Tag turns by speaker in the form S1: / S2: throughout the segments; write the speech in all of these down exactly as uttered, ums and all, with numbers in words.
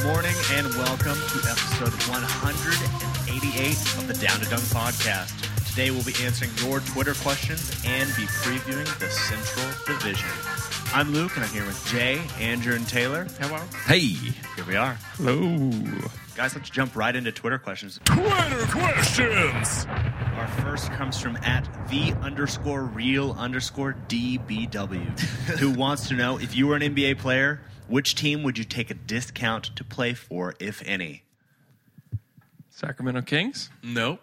S1: morning, and welcome to episode one eighty-eight of the Down to Dunk podcast. Today we'll be answering your Twitter questions and be previewing the Central Division. I'm Luke, and I'm here with Jay, Andrew, and Taylor. Hello.
S2: Hey.
S1: Here we are.
S2: Hello.
S1: Guys, let's jump right into Twitter questions.
S2: Twitter questions.
S1: Our first comes from at the underscore real underscore D B W, who wants to know, if you were an N B A player, which team would you take a discount to play for, if any?
S3: Sacramento Kings?
S2: Nope.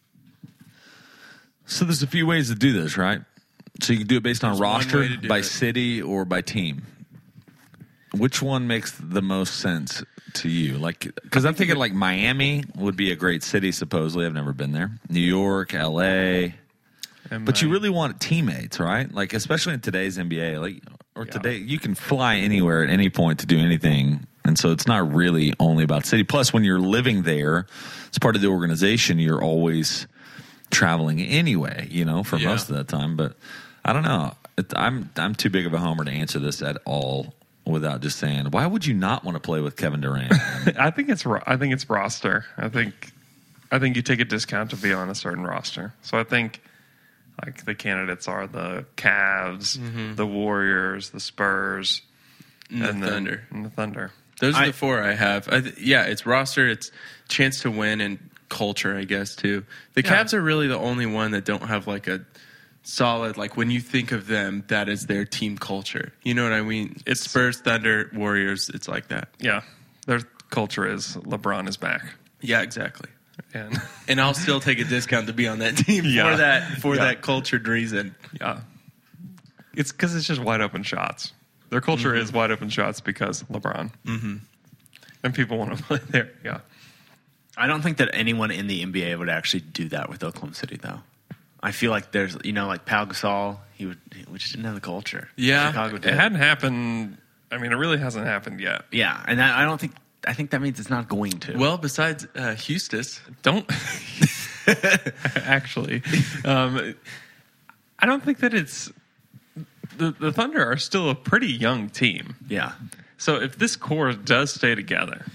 S2: So there's a few ways to do this, right? So you can do it based on
S4: There's
S2: roster, by
S4: it.
S2: city, or by team. Which one makes the most sense to you? Like, because I'm thinking like Miami would be a great city. Supposedly, I've never been there. New York, L A.
S3: And
S2: But you
S3: my-
S2: really want teammates, right? Like, especially in today's N B A, like, or
S3: Yeah.
S2: today, you can fly anywhere at any point to do anything, and so it's not really only about city. Plus, when you're living there, as part of the organization, you're always traveling anyway, you know, for
S4: Yeah.
S2: most of that time. But I don't know. It, I'm I'm too big of a homer to answer this at all without just saying, why would you not want to play with Kevin Durant?
S3: I think it's ro- I think it's roster. I think I think you take a discount to be on a certain roster. So I think like the candidates are the Cavs, the Warriors, the Spurs,
S4: And the
S3: and then-
S4: Thunder.
S3: and the Thunder.
S4: Those are
S1: I-
S4: the four I have. I th- yeah, it's roster, it's chance to win, and culture, I guess, too. The
S3: Yeah.
S4: Cavs are really the only one that don't have like a solid, like when you think of them, that is their team culture. You know what I mean? It's Spurs, Thunder, Warriors. It's like that.
S3: Yeah, their culture is LeBron is back,
S4: Yeah, exactly.
S3: and
S4: And I'll still take a discount to be on that team
S3: Yeah.
S4: for that for
S3: Yeah.
S4: that cultured reason.
S3: yeah, it's because it's just wide open shots. Their culture is wide open shots because LeBron, mm-hmm. and people want to play there. Yeah.
S1: I don't think that anyone in the N B A would actually do that with Oklahoma City, though. I feel like there's, you know, like Pau Gasol, he would, we just didn't have the culture.
S4: Yeah.
S1: Chicago
S3: It
S1: did.
S3: hadn't happened. I mean, it really hasn't happened yet.
S1: Yeah, and I, I don't think, I think that means it's not going to.
S4: Well, besides uh, Houston,
S3: Don't actually. Um, I don't think that it's the the Thunder are still a pretty young team.
S1: yeah.
S3: So if this core does stay together,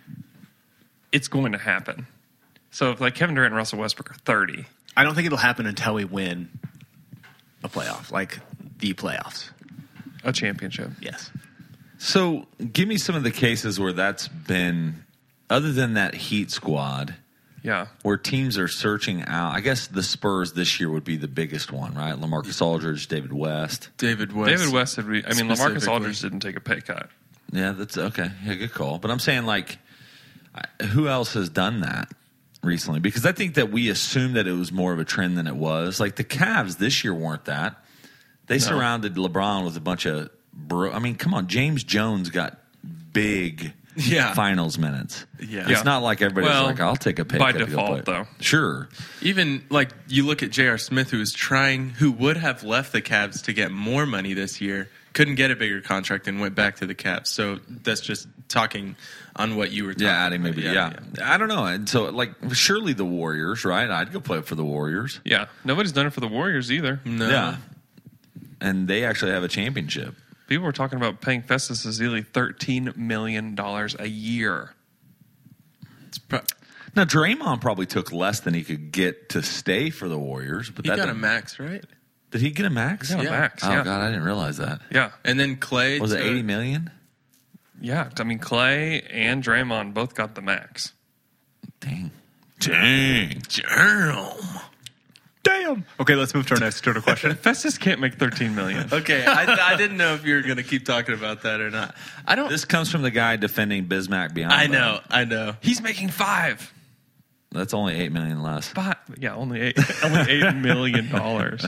S3: it's going to happen. So if like Kevin Durant and Russell Westbrook are thirty,
S1: I don't think it'll happen until we win a playoff, like the playoffs.
S3: a championship.
S1: Yes.
S2: So, give me some of the cases where that's been, other than that Heat squad,
S3: Yeah.
S2: where teams are searching out. I guess the Spurs this year would be the biggest one, right? LaMarcus Aldridge, David West.
S4: David West.
S3: David West had. Re- I mean, LaMarcus
S4: Specifically.
S3: Aldridge didn't take a pay cut.
S2: Yeah, that's okay. Yeah, good call. But I'm saying, like, I- who else has done that recently? Because I think that we assumed that it was more of a trend than it was. Like, the Cavs this year weren't that. They surrounded LeBron with a bunch of bro. I mean, come on. James Jones got big
S4: Yeah.
S2: finals minutes.
S4: Yeah.
S2: It's
S3: Yeah.
S2: not like everybody's
S3: Well,
S2: like, I'll take a pay
S3: by
S2: cut to go
S3: default,
S2: play.
S3: though.
S2: Sure.
S4: Even like you look at J R. Smith, who was trying, who would have left the Cavs to get more money this year, couldn't get a bigger contract and went back to the Cavs. So that's just talking on what you were talking
S2: Yeah, adding
S4: about.
S2: maybe. Yeah, I don't know. And so, like, surely the Warriors, right? I'd go play for the Warriors.
S3: Yeah. Nobody's done it for the Warriors either.
S4: No.
S2: Yeah. And they actually have a championship.
S3: People were talking about paying Festus Ezeli thirteen million dollars a year.
S4: It's pro-
S2: Now, Draymond probably took less than he could get to stay for the Warriors. But
S4: he
S2: that
S4: got a
S2: didn't-
S4: max, right?
S2: Did he get a max?
S3: He got a
S4: Yeah.
S3: max.
S2: Oh,
S3: Yeah.
S2: God, I didn't realize that.
S3: Yeah.
S4: And then Clay.
S2: Was it
S4: to-
S2: eighty million?
S3: Yeah. I mean, Clay and Draymond both got the max.
S2: Dang. Dang.
S4: Damn.
S1: Damn. Okay, let's move to our next Twitter question.
S3: Festus can't make thirteen million dollars.
S4: Okay, I, I didn't know if you were going to keep talking about that or not. I don't.
S2: This comes from the guy defending Bismack Biyombo.
S4: I know. I know.
S3: He's making five.
S2: That's only eight million less.
S3: Five. Yeah, only eight. only eight million dollars.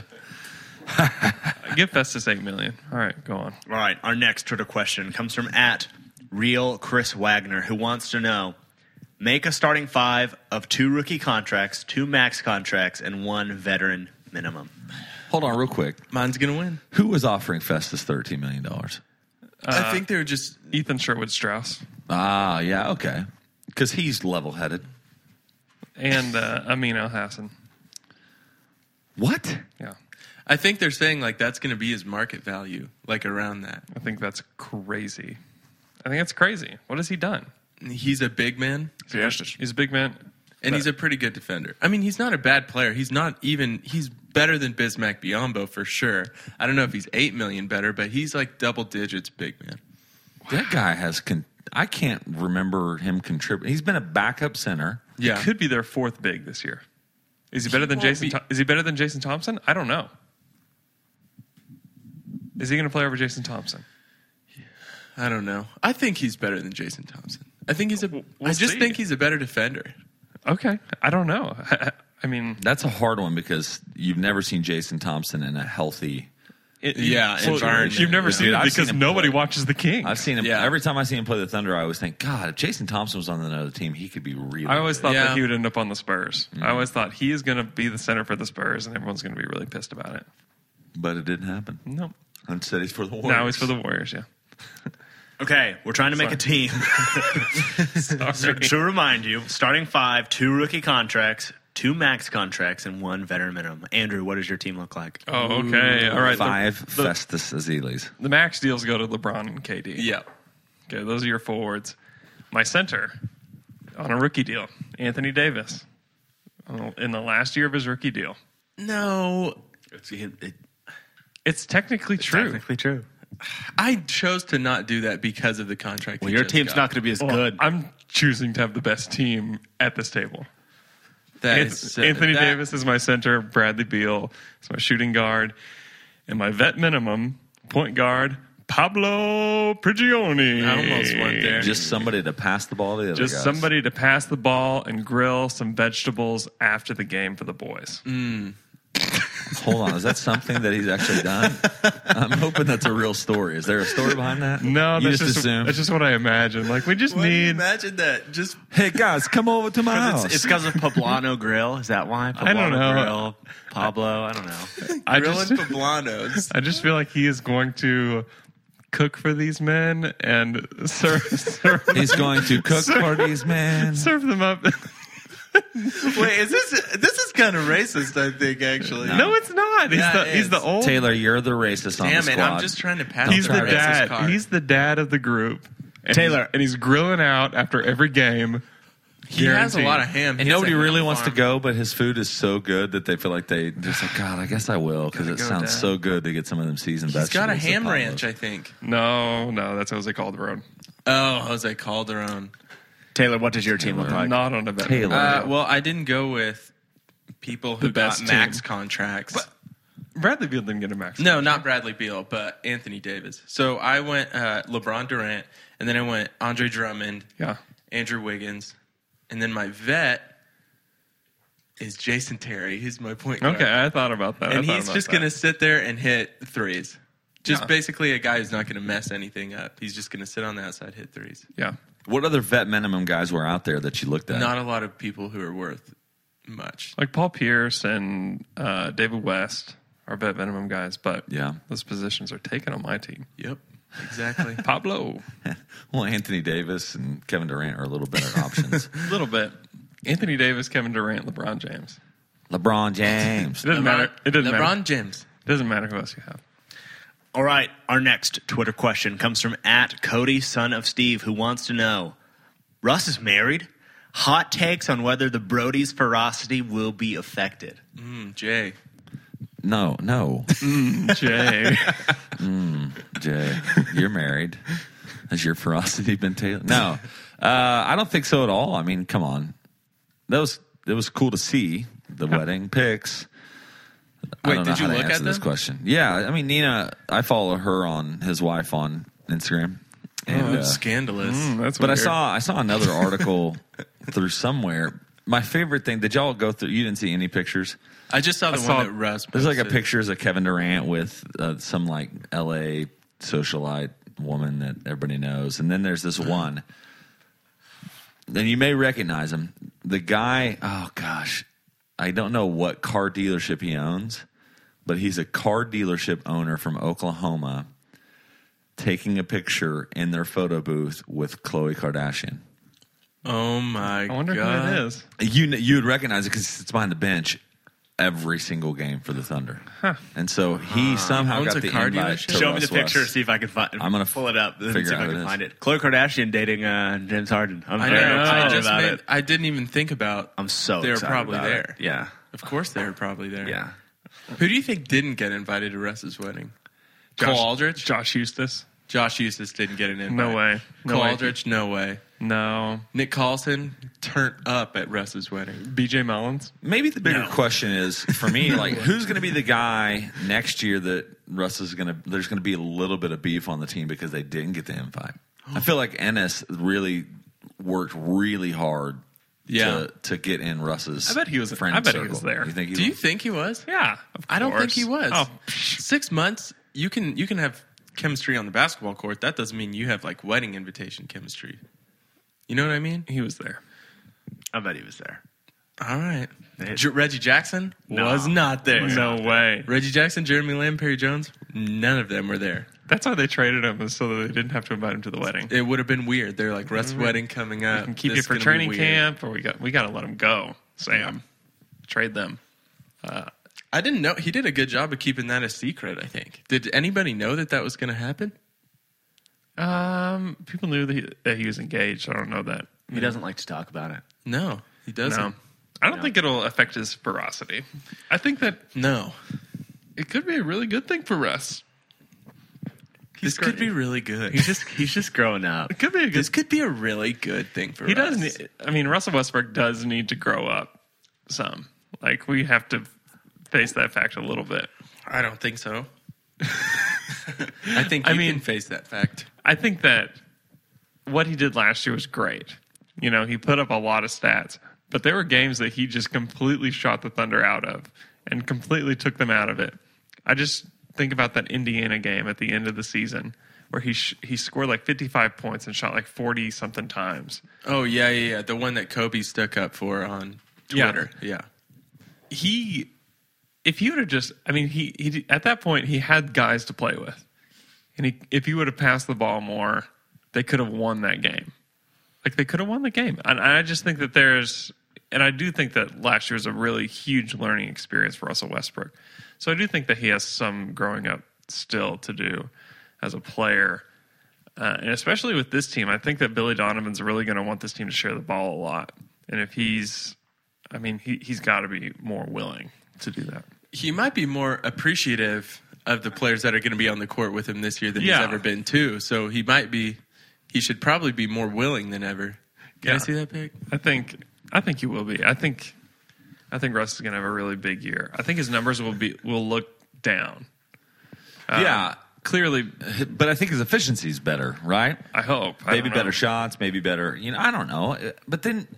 S3: Give Festus eight million. All right, go on.
S1: All right, our next Twitter question comes from at Real Chris Wagner, who wants to know, make a starting five of two rookie contracts, two max contracts, and one veteran minimum.
S2: Hold on, real quick.
S4: Mine's going to win.
S2: Who was offering Festus thirteen million dollars?
S4: I think they were just.
S3: Ethan Sherwood Strauss
S2: Ah, yeah, okay. Because he's level-headed.
S3: and uh, Amin Al Hassan.
S2: What?
S3: Yeah,
S4: I think they're saying like that's going to be his market value, like around that.
S3: I think that's crazy. I think that's crazy. What has he done?
S4: He's a big man,
S3: Yeah, he's a big man.
S4: and he's a pretty good defender. I mean, he's not a bad player. He's not even. He's better than Bismack Biyombo for sure. I don't know if he's eight million better, but he's like double digits big man.
S2: That guy has. Con- I can't remember him contributing. He's been a backup center.
S4: Yeah,
S3: He could be their fourth big this year. Is he better than
S4: won't
S3: Jason?
S4: be-
S3: Tho- is he better than Jason Thompson? I don't know. Is he going to play over Jason Thompson?
S4: I don't know. I think he's better than Jason Thompson. I think he's a.
S3: We'll
S4: I just
S3: see.
S4: think he's a better defender.
S3: Okay, I don't know. I mean,
S2: That's a hard one because you've never seen Jason Thompson in a healthy.
S3: it,
S4: Yeah,
S3: well,
S4: environment,
S3: you've never
S4: yeah.
S3: seen
S2: Dude,
S3: it
S2: I've
S3: because
S2: seen him
S3: nobody
S2: play.
S3: watches the King.
S2: I've seen him
S4: Yeah.
S2: every time I see him play the Thunder. I always think, God, if Jason Thompson was on another team, he could be really.
S3: I always
S2: good."
S3: thought
S4: Yeah.
S3: that he would end up on the Spurs.
S2: Mm-hmm.
S3: I always thought he is going to be the center for the Spurs, and everyone's going to be really pissed about it.
S2: but it didn't happen.
S3: No,
S2: Instead, he's for the Warriors.
S3: now he's for the Warriors. Yeah.
S1: Okay, we're trying to make a team. So, to remind you, starting five, two rookie contracts, two max contracts, and one veteran minimum. Andrew, what does your team look like?
S3: Oh, okay. All right. The-
S2: Five
S3: The,
S2: Festus Azealis.
S3: the max deals go to LeBron and K D.
S4: Yeah.
S3: Okay, those are your forwards. My center on a rookie deal, Anthony Davis, Oh, in the last year of his rookie deal.
S4: No,
S1: It's, it, it-
S3: It's technically true.
S1: technically true.
S4: I chose to not do that because of the contract.
S1: Well,
S4: he
S1: your
S4: just
S1: team's
S4: got.
S1: not going to be as
S3: Well,
S1: good.
S3: I'm choosing to have the best team at this table.
S4: That
S3: Anth-
S4: is so-
S3: Anthony
S4: that-
S3: Davis is my center. Bradley Beal is my shooting guard. And my vet minimum, point guard, Pablo Prigioni.
S4: I almost went there.
S2: Just somebody to pass the ball to the other
S3: Just
S2: guys.
S3: somebody to pass the ball and grill some vegetables after the game for the boys.
S2: Hold on, is that something that he's actually done? I'm hoping that's a real story. Is there a story behind that?
S3: No,
S2: you
S3: that's
S2: just,
S3: just,
S2: assume.
S3: that's just what I imagine. Like, we just
S4: Why do you
S3: need.
S4: imagine that. Just
S2: Hey guys, come over to my house.
S1: It's because of Poblano Grill. Is that why? Poblano
S3: I don't know.
S1: Grill, Pablo. I don't know.
S3: I
S4: grilling
S3: just,
S4: poblanos.
S3: I just feel like he is going to cook for these men and serve, serve,
S2: He's going to cook
S3: Sir-
S2: for these men.
S3: serve them up.
S4: Wait, is this this is kind of racist? I think actually.
S3: No, it's not. He's
S4: Yeah,
S3: the
S4: it
S3: he's
S4: is.
S3: the old.
S2: Taylor, you're the racist on
S4: Damn
S2: the
S4: it!
S2: squad.
S4: I'm just trying to pass.
S3: He's the
S4: racist
S3: dad.
S4: card.
S3: He's the dad of the group. And
S1: Taylor.
S3: he's, and he's grilling out after every game.
S4: he has a
S3: Guaranteed.
S4: lot of ham.
S2: and
S4: He has
S2: nobody
S4: a
S2: really
S4: ham
S2: wants to
S4: farm.
S2: go, but his food is so good that they feel like they just like, God, I guess I will because it
S3: go,
S2: sounds
S3: Dad.
S2: so good to get some of them seasoned
S4: He's
S2: vegetables.
S4: got a
S2: that
S4: ham
S2: Pablo-
S4: ranch, I think.
S3: No, no, that's Jose Calderon.
S4: Oh, Jose Calderon.
S1: Taylor, what does your team look like?
S3: Not on a vet.
S2: Taylor.
S4: Uh, well, I didn't go with people who
S3: The best
S4: got max
S3: team.
S4: contracts.
S3: Bradley Beal didn't get a max.
S4: No, not Bradley Beal, but Anthony Davis. So I went uh, LeBron Durant, and then I went Andre Drummond,
S3: Yeah.
S4: Andrew Wiggins, and then my vet is Jason Terry. He's my point guard.
S3: Okay, I thought about that. I
S4: and
S3: thought
S4: he's
S3: about
S4: just
S3: that.
S4: going to sit there and hit threes. Just
S3: Yeah.
S4: basically a guy who's not going to mess anything up. He's just going to sit on the outside, hit threes.
S3: Yeah.
S2: What other vet minimum guys were out there that you looked at?
S4: Not a lot of people who are worth much.
S3: Like Paul Pierce and uh, David West are vet minimum guys, but
S2: Yeah.
S3: those positions are taken on my team.
S4: Yep, exactly.
S3: Pablo,
S2: Well, Anthony Davis and Kevin Durant are a little better options.
S3: a little bit. Anthony Davis, Kevin Durant, LeBron James.
S2: LeBron James.
S3: It doesn't matter. It doesn't
S4: LeBron
S3: matter.
S4: James.
S3: It doesn't matter who else you have.
S1: All right, our next Twitter question comes from at Cody, son of Steve, who wants to know, Russ is married? Hot takes on whether the Brody's ferocity will be affected.
S4: Mm, Jay.
S2: No, no.
S3: Jay.
S2: Jay, you're married. Has your ferocity been tailored? No, uh, I don't think so at all. I mean, come on. That was it was cool to see the wedding pics. I
S4: Wait,
S2: don't know
S4: did you
S2: how to
S4: look
S2: answer
S4: at
S2: this
S4: them?
S2: question. Yeah, I mean, Nina, I follow her on his wife on Instagram. And,
S4: Oh,
S2: uh,
S4: scandalous.
S3: Mm, that's
S2: but I
S3: weird.
S2: saw I saw another article through somewhere. My favorite thing, did y'all go through? You didn't see any pictures?
S4: I just saw the
S3: I
S4: one
S3: saw-
S4: that Russ posted.
S2: There's like a pictures of Kevin Durant with uh, some like L A socialite woman that everybody knows, and then there's this one. Then you may recognize him. The guy, oh gosh, I don't know what car dealership he owns, but he's a car dealership owner from Oklahoma, taking a picture in their photo booth with Khloe Kardashian.
S4: Oh my
S3: I wonder
S4: god!
S3: who that is.
S2: You you would recognize it because it's behind the bench. every single game for the Thunder. Huh. And so he somehow
S4: owns
S2: got
S4: a
S2: the
S4: car
S2: invite
S4: dealership?
S2: to
S1: Show me the
S2: Russ West.
S1: picture. See if I can find.
S2: I'm gonna
S1: pull it up. and
S2: figure
S1: see if
S2: out
S1: I
S2: who
S1: can
S2: it is.
S1: find it. Khloe Kardashian dating uh, James Harden. I'm
S4: I
S1: very
S4: know.
S1: excited
S4: I just
S1: about
S4: made,
S1: it.
S4: I didn't even think about.
S1: I'm so
S4: they were
S1: excited
S4: probably
S1: about
S4: there.
S1: it. Yeah,
S4: Of course, they were probably there.
S1: yeah.
S4: Who do you think didn't get invited to Russ's wedding? Cole
S3: Josh-
S4: Aldrich.
S3: Josh Eustace.
S4: Josh Eustace didn't get an invite.
S3: No way. No
S4: Cole
S3: way.
S4: Aldrich. No way.
S3: No.
S4: Nick Carlson turned up at Russ's wedding.
S3: B J Mullins.
S2: Maybe the bigger
S1: No.
S2: question is for me, like, who's going to be the guy next year that Russ is going to? There's going to be a little bit of beef on the team because they didn't get the invite. I feel like Ennis really worked really hard
S4: Yeah.
S2: to, to get in Russ's.
S3: I bet he was-
S2: Friend
S3: I bet he
S2: circle.
S3: was there.
S2: You think he
S4: Do you
S2: was?
S4: think he was?
S3: Yeah. Of
S4: I don't think
S3: course.
S4: he was.
S3: Oh,
S4: Six months. You can you can have chemistry on the basketball court. That doesn't mean you have like wedding invitation chemistry. You know what I mean?
S3: he was there.
S1: I bet he was there.
S4: All right.
S1: It-
S4: J- Reggie Jackson
S1: No.
S4: was not there.
S3: No way.
S4: Reggie Jackson, Jeremy Lamb, Perry Jones, none of them were there.
S3: That's why they traded him, is so that they didn't have to invite him to the wedding.
S4: It would have been weird. They're like, Russ' wedding coming up.
S3: We can keep
S4: This
S3: you
S4: is
S3: for
S4: gonna be
S3: training
S4: weird.
S3: camp, or we got we got to let him go. Sam, trade them.
S4: I didn't know. He did a good job of keeping that a secret, I think. Did anybody know that that was going to happen?
S3: Um, people knew that he, that he was engaged. I don't know that.
S1: He doesn't like to talk about it.
S4: No, he doesn't.
S3: No, I don't
S1: No.
S3: think it'll affect his ferocity. I think that
S4: No.
S3: it could be a really good thing for Russ.
S4: This could be really good.
S1: He's just he's just growing up.
S3: It could be a good.
S4: This could be a really good thing for
S3: He
S4: Russ.
S3: does. Need, I mean, Russell Westbrook does need to grow up some. Like we have to face that fact a little bit.
S4: I don't think so. I think
S3: I
S4: you
S3: mean-
S4: can face that fact.
S3: I think that what he did last year was great. You know, he put up a lot of stats, but there were games that he just completely shot the Thunder out of and completely took them out of it. I just think about that Indiana game at the end of the season where he sh- he scored like fifty-five points and shot like forty something times.
S4: Oh, yeah, yeah, yeah. The one that Kobe stuck up for on
S3: Yeah.
S4: Twitter. Yeah.
S3: He, if he would have just, I mean, he, he at that point he had guys to play with, and he, if he would have passed the ball more, they could have won that game. Like they could have won the game, and I just think that there's, and I do think that last year was a really huge learning experience for Russell Westbrook. So I do think that he has some growing up still to do as a player, uh, and especially with this team. I think that Billy Donovan's really going to want this team to share the ball a lot, and if he's, I mean, he he's got to be more willing to do that.
S4: He might be more appreciative of the players that are going to be on the court with him this year than
S3: Yeah.
S4: he's ever been, too. So he might be, he should probably be more willing than ever. Can I
S3: Yeah.
S4: see that pic?
S3: I think I think he will be. I think I think Russ is going to have a really big year. I think his numbers will be will look down. Um,
S2: Yeah,
S3: clearly.
S2: but I think his efficiency is better, right?
S3: I hope I
S2: Maybe
S3: don't know.
S2: better shots, maybe better. You know, I don't know. But then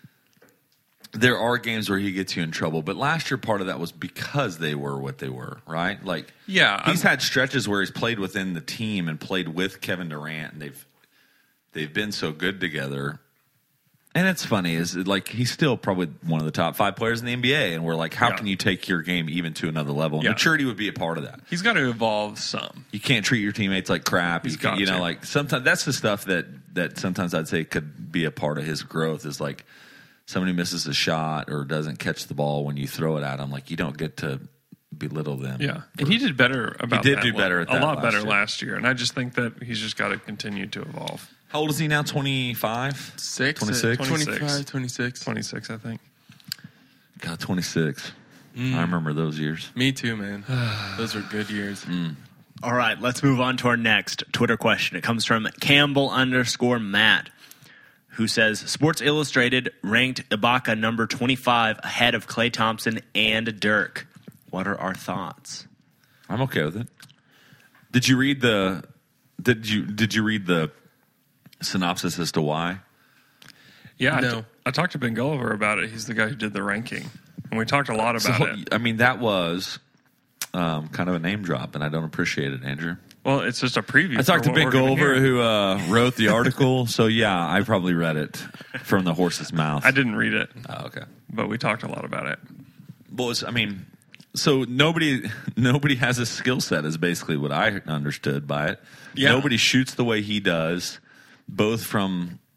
S2: there are games where he gets you in trouble. But last year, part of that was because they were what they were, right? Like,
S3: Yeah,
S2: he's
S3: I'm-
S2: had stretches where he's played within the team and played with Kevin Durant, and they've they've been so good together. And it's funny is like he's still probably one of the top five players in the N B A, and we're like, how
S3: Yeah.
S2: can you take your game even to another level? And
S3: Yeah.
S2: maturity would be a part of that.
S3: He's got to evolve some.
S2: You can't treat your teammates like crap.
S3: He's
S2: You, can,
S3: got
S2: you know,
S3: to.
S2: like sometimes that's the stuff that that sometimes I'd say could be a part of his growth. Is like somebody misses a shot or doesn't catch the ball when you throw it at them. Like you don't get to belittle them.
S3: Yeah, and he did better about
S2: did
S3: that
S2: do
S3: one-
S2: better at
S3: a
S2: that
S3: lot
S2: last
S3: better
S2: year.
S3: last year, and I just think that he's just got to continue to evolve.
S2: How old is he now? twenty-five?
S4: Six?
S2: twenty-six?
S4: twenty-five, twenty-six.
S3: twenty-six, I think.
S2: God, twenty-six. I remember those years.
S4: Me too, man. Those were good years.
S1: All right, let's move on to our next Twitter question. It comes from Campbell underscore Matt, who says Sports Illustrated ranked Ibaka number twenty-five ahead of Klay Thompson and Dirk. What are our thoughts?
S2: I'm okay with it. Did you read the? Did you did you read the synopsis as to why?
S3: Yeah, I
S4: No.
S3: t- I talked to Ben Gulliver about it. He's the guy who did the ranking, and we talked a lot about
S2: So,
S3: it.
S2: I mean, that was um, kind of a name drop, and I don't appreciate it, Andrew.
S3: Well, it's just a preview.
S2: I talked to
S3: for what
S2: Ben
S3: we're gonna
S2: Gulliver,
S3: hear.
S2: who uh, wrote the article. So yeah, I probably read it from the horse's mouth.
S3: I didn't read it,
S2: Oh, okay.
S3: but we talked a lot about it.
S2: Well, it's, I mean, so nobody nobody has a skill set is basically what I understood by it.
S3: Yeah.
S2: Nobody shoots the way he does, both from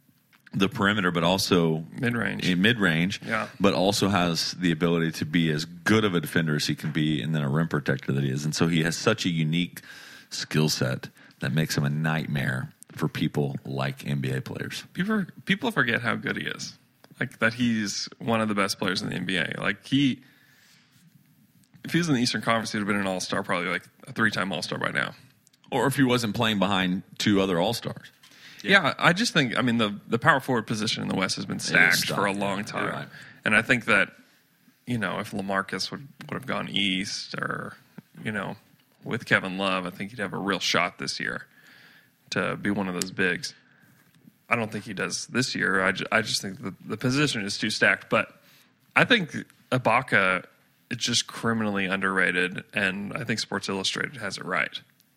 S2: the perimeter, but also
S3: Mid-range.
S2: in mid-range,
S3: Yeah.
S2: but also has the ability to be as good of a defender as he can be, and then a rim protector that he is. And so he has such a unique skill set that makes him a nightmare for people like N B A players.
S3: People people forget how good he is. Like that he's one of the best players in the N B A. Like he, if he was in the Eastern Conference, he'd have been an All-Star, probably like a three-time All-Star by now.
S2: Or if he wasn't playing behind two other All-Stars.
S3: Yeah, I just think, I mean, the, the power forward position in the West has been stacked
S2: stacked,
S3: for a
S2: yeah,
S3: long
S2: you're
S3: time.
S2: right.
S3: And I think that, you know, if LaMarcus would, would have gone east or, you know, with Kevin Love, I think he'd have a real shot this year to be one of those bigs. I don't think he does this year. I, ju- I just think the, the position is too stacked. But I think Ibaka is just criminally underrated, and I think Sports Illustrated has it right.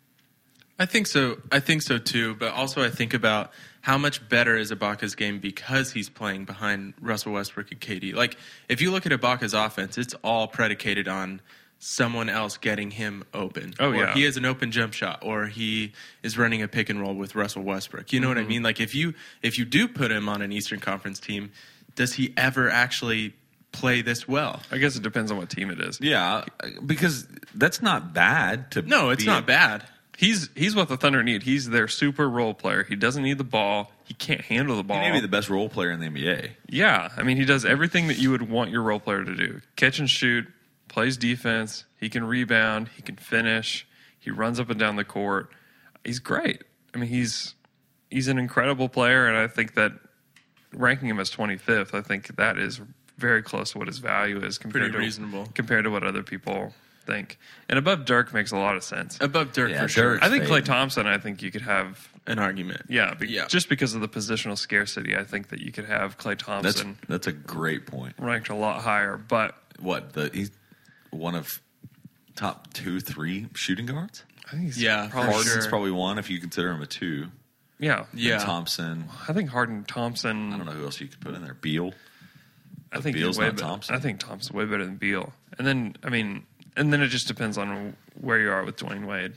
S4: I think so. I think so too. But also, I think about how much better is Ibaka's game because he's playing behind Russell Westbrook and K D. Like, if you look at Ibaka's offense, it's all predicated on someone else getting him open.
S3: Oh,
S4: or
S3: yeah.
S4: he has an open jump shot, or he is running a pick and roll with Russell Westbrook. You know
S3: Mm-hmm.
S4: what I mean? Like, if you if you do put him on an Eastern Conference team, does he ever actually play this well?
S3: I guess it depends on what team it is.
S2: Yeah, because that's not bad to
S4: No, it's
S2: be
S4: not
S2: a-
S4: bad.
S3: He's he's what the Thunder need. He's their super role player. He doesn't need the ball. He can't handle the ball.
S2: He may be the best role player in the N B A.
S3: Yeah, I mean, he does everything that you would want your role player to do. Catch and shoot, plays defense, he can rebound, he can finish, he runs up and down the court. He's great. I mean, he's he's an incredible player, and I think that ranking him as twenty-fifth, I think that is very close to what his value is compared
S4: Pretty
S3: to
S4: reasonable.
S3: compared to what other people think. And above Dirk makes a lot of sense.
S4: Above Dirk
S2: Yeah,
S4: for sure.
S2: Dirk's
S3: I think Klay
S2: fading.
S3: Thompson, I think you could have
S4: An argument.
S3: yeah, be,
S4: Yeah.
S3: just because of the positional scarcity, I think that you could have Klay
S2: That's
S3: Thompson
S2: that's a great point.
S3: ranked a lot higher. But
S2: What the he's one of top two, three shooting guards.
S3: I think he's
S4: Yeah,
S3: probably
S4: for
S2: Harden's
S4: sure.
S2: probably one if you consider him a two.
S3: yeah,
S4: Yeah.
S2: And Thompson.
S3: I think Harden, Thompson.
S2: I don't know who else you could put in there. Beal.
S3: I think
S2: Beal's
S3: he's way
S2: not
S3: better.
S2: Thompson.
S3: I think Thompson's way better than Beal. And then I mean, and then it just depends on where you are with Dwayne Wade.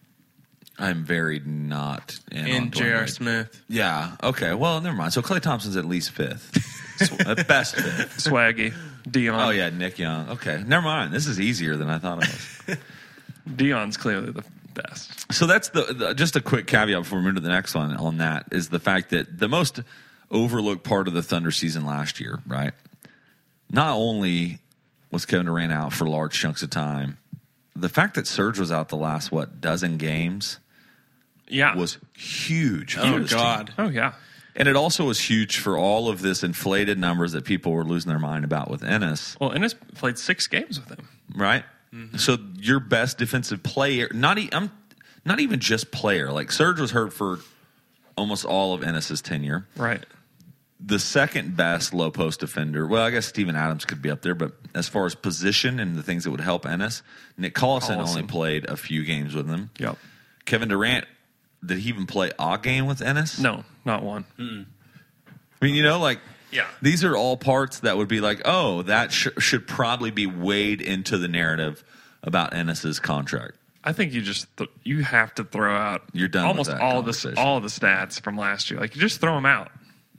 S2: I'm very not in on
S4: And
S2: Dwayne
S4: J R.
S2: Wade.
S4: Smith.
S2: Yeah. Okay. Well, never mind. So Klay Thompson's at least fifth, Sw- at best fifth.
S3: Swaggy, Dion.
S2: Oh yeah, Nick Young. Okay, never mind. This is easier than I thought it was.
S3: Dion's clearly the best.
S2: So that's the, the just a quick caveat before we move to the next one on that is the fact that the most overlooked part of the Thunder season last year, right? Not only was Kevin Durant out for large chunks of time, the fact that Serge was out the last what dozen games
S3: Yeah.
S2: was huge. for
S4: Oh,
S2: this team.
S4: God.
S3: oh yeah.
S2: And it also was huge for all of this inflated numbers that people were losing their mind about with Ennis,
S3: Well, Ennis played six games with him.
S2: right? So your best defensive player, not e- I'm not even just player. Like Serge was hurt for almost all of Ennis's tenure.
S3: Right.
S2: The second best low post defender, well, I guess Steven Adams could be up there, but as far as position and the things that would help Ennis, Nick Collison,
S3: Collison.
S2: only played a few games with him.
S3: Yep.
S2: Kevin Durant, did he even play a game with Ennis?
S3: No, not one.
S2: I mean, you know, like,
S3: Yeah.
S2: these are all parts that would be like, oh, that sh- should probably be weighed into the narrative about Ennis's contract.
S3: I think you just th- you have to throw out
S2: You're done with
S3: almost
S2: that
S3: all the
S2: conversation.
S3: all the stats from last year. Like you just throw them out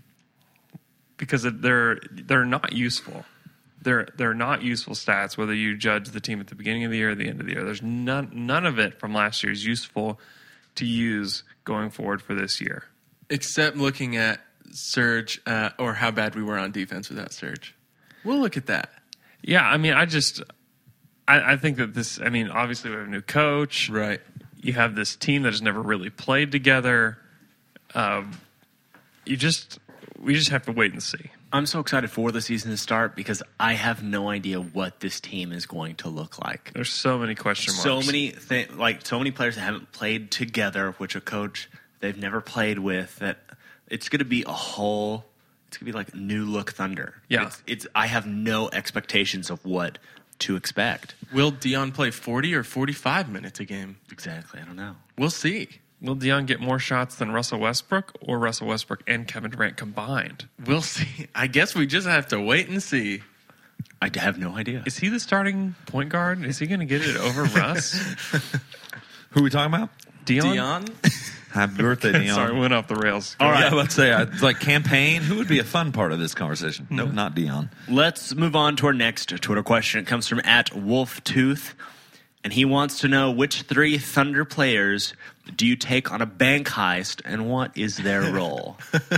S3: because it- they're they're not useful. They're they're not useful stats. Whether you judge the team at the beginning of the year or the end of the year, there's none none of it from last year is useful to use going forward for this year.
S4: Except looking at Serge uh, or how bad we were on defense without Serge. We'll look at that.
S3: Yeah, I mean, I just I, I think that this. I mean, obviously we have a new coach.
S4: Right.
S3: You have this team that has never really played together. Um, you just we just have to wait and see.
S5: I'm so excited for the season to start because I have no idea what this team is going to look like.
S3: There's so many question marks.
S5: So many thi- like so many players that haven't played together, which a coach they've never played with. That it's going to be a whole. It's going to be like new look Thunder.
S3: Yeah.
S5: it's, it's. I have no expectations of what to expect.
S4: Will Dion play forty or forty-five minutes a game?
S5: Exactly, I don't know.
S4: We'll see.
S3: Will Dion get more shots than Russell Westbrook or Russell Westbrook and Kevin Durant combined?
S4: We'll see. I guess we just have to wait and see.
S5: I have no idea.
S3: Is he the starting point guard? Is he going to get it over Russ?
S2: Who are we talking about?
S3: Dion?
S4: Dion?
S2: Happy birthday, Dion.
S3: Sorry, went off the rails.
S2: All right. Yeah, let's say uh, like campaign. Who would be a fun part of this conversation? No, nope, not Dion.
S5: Let's move on to our next Twitter question. It comes from at Wolftooth, and he wants to know which three Thunder players do you take on a bank heist, and what is their role?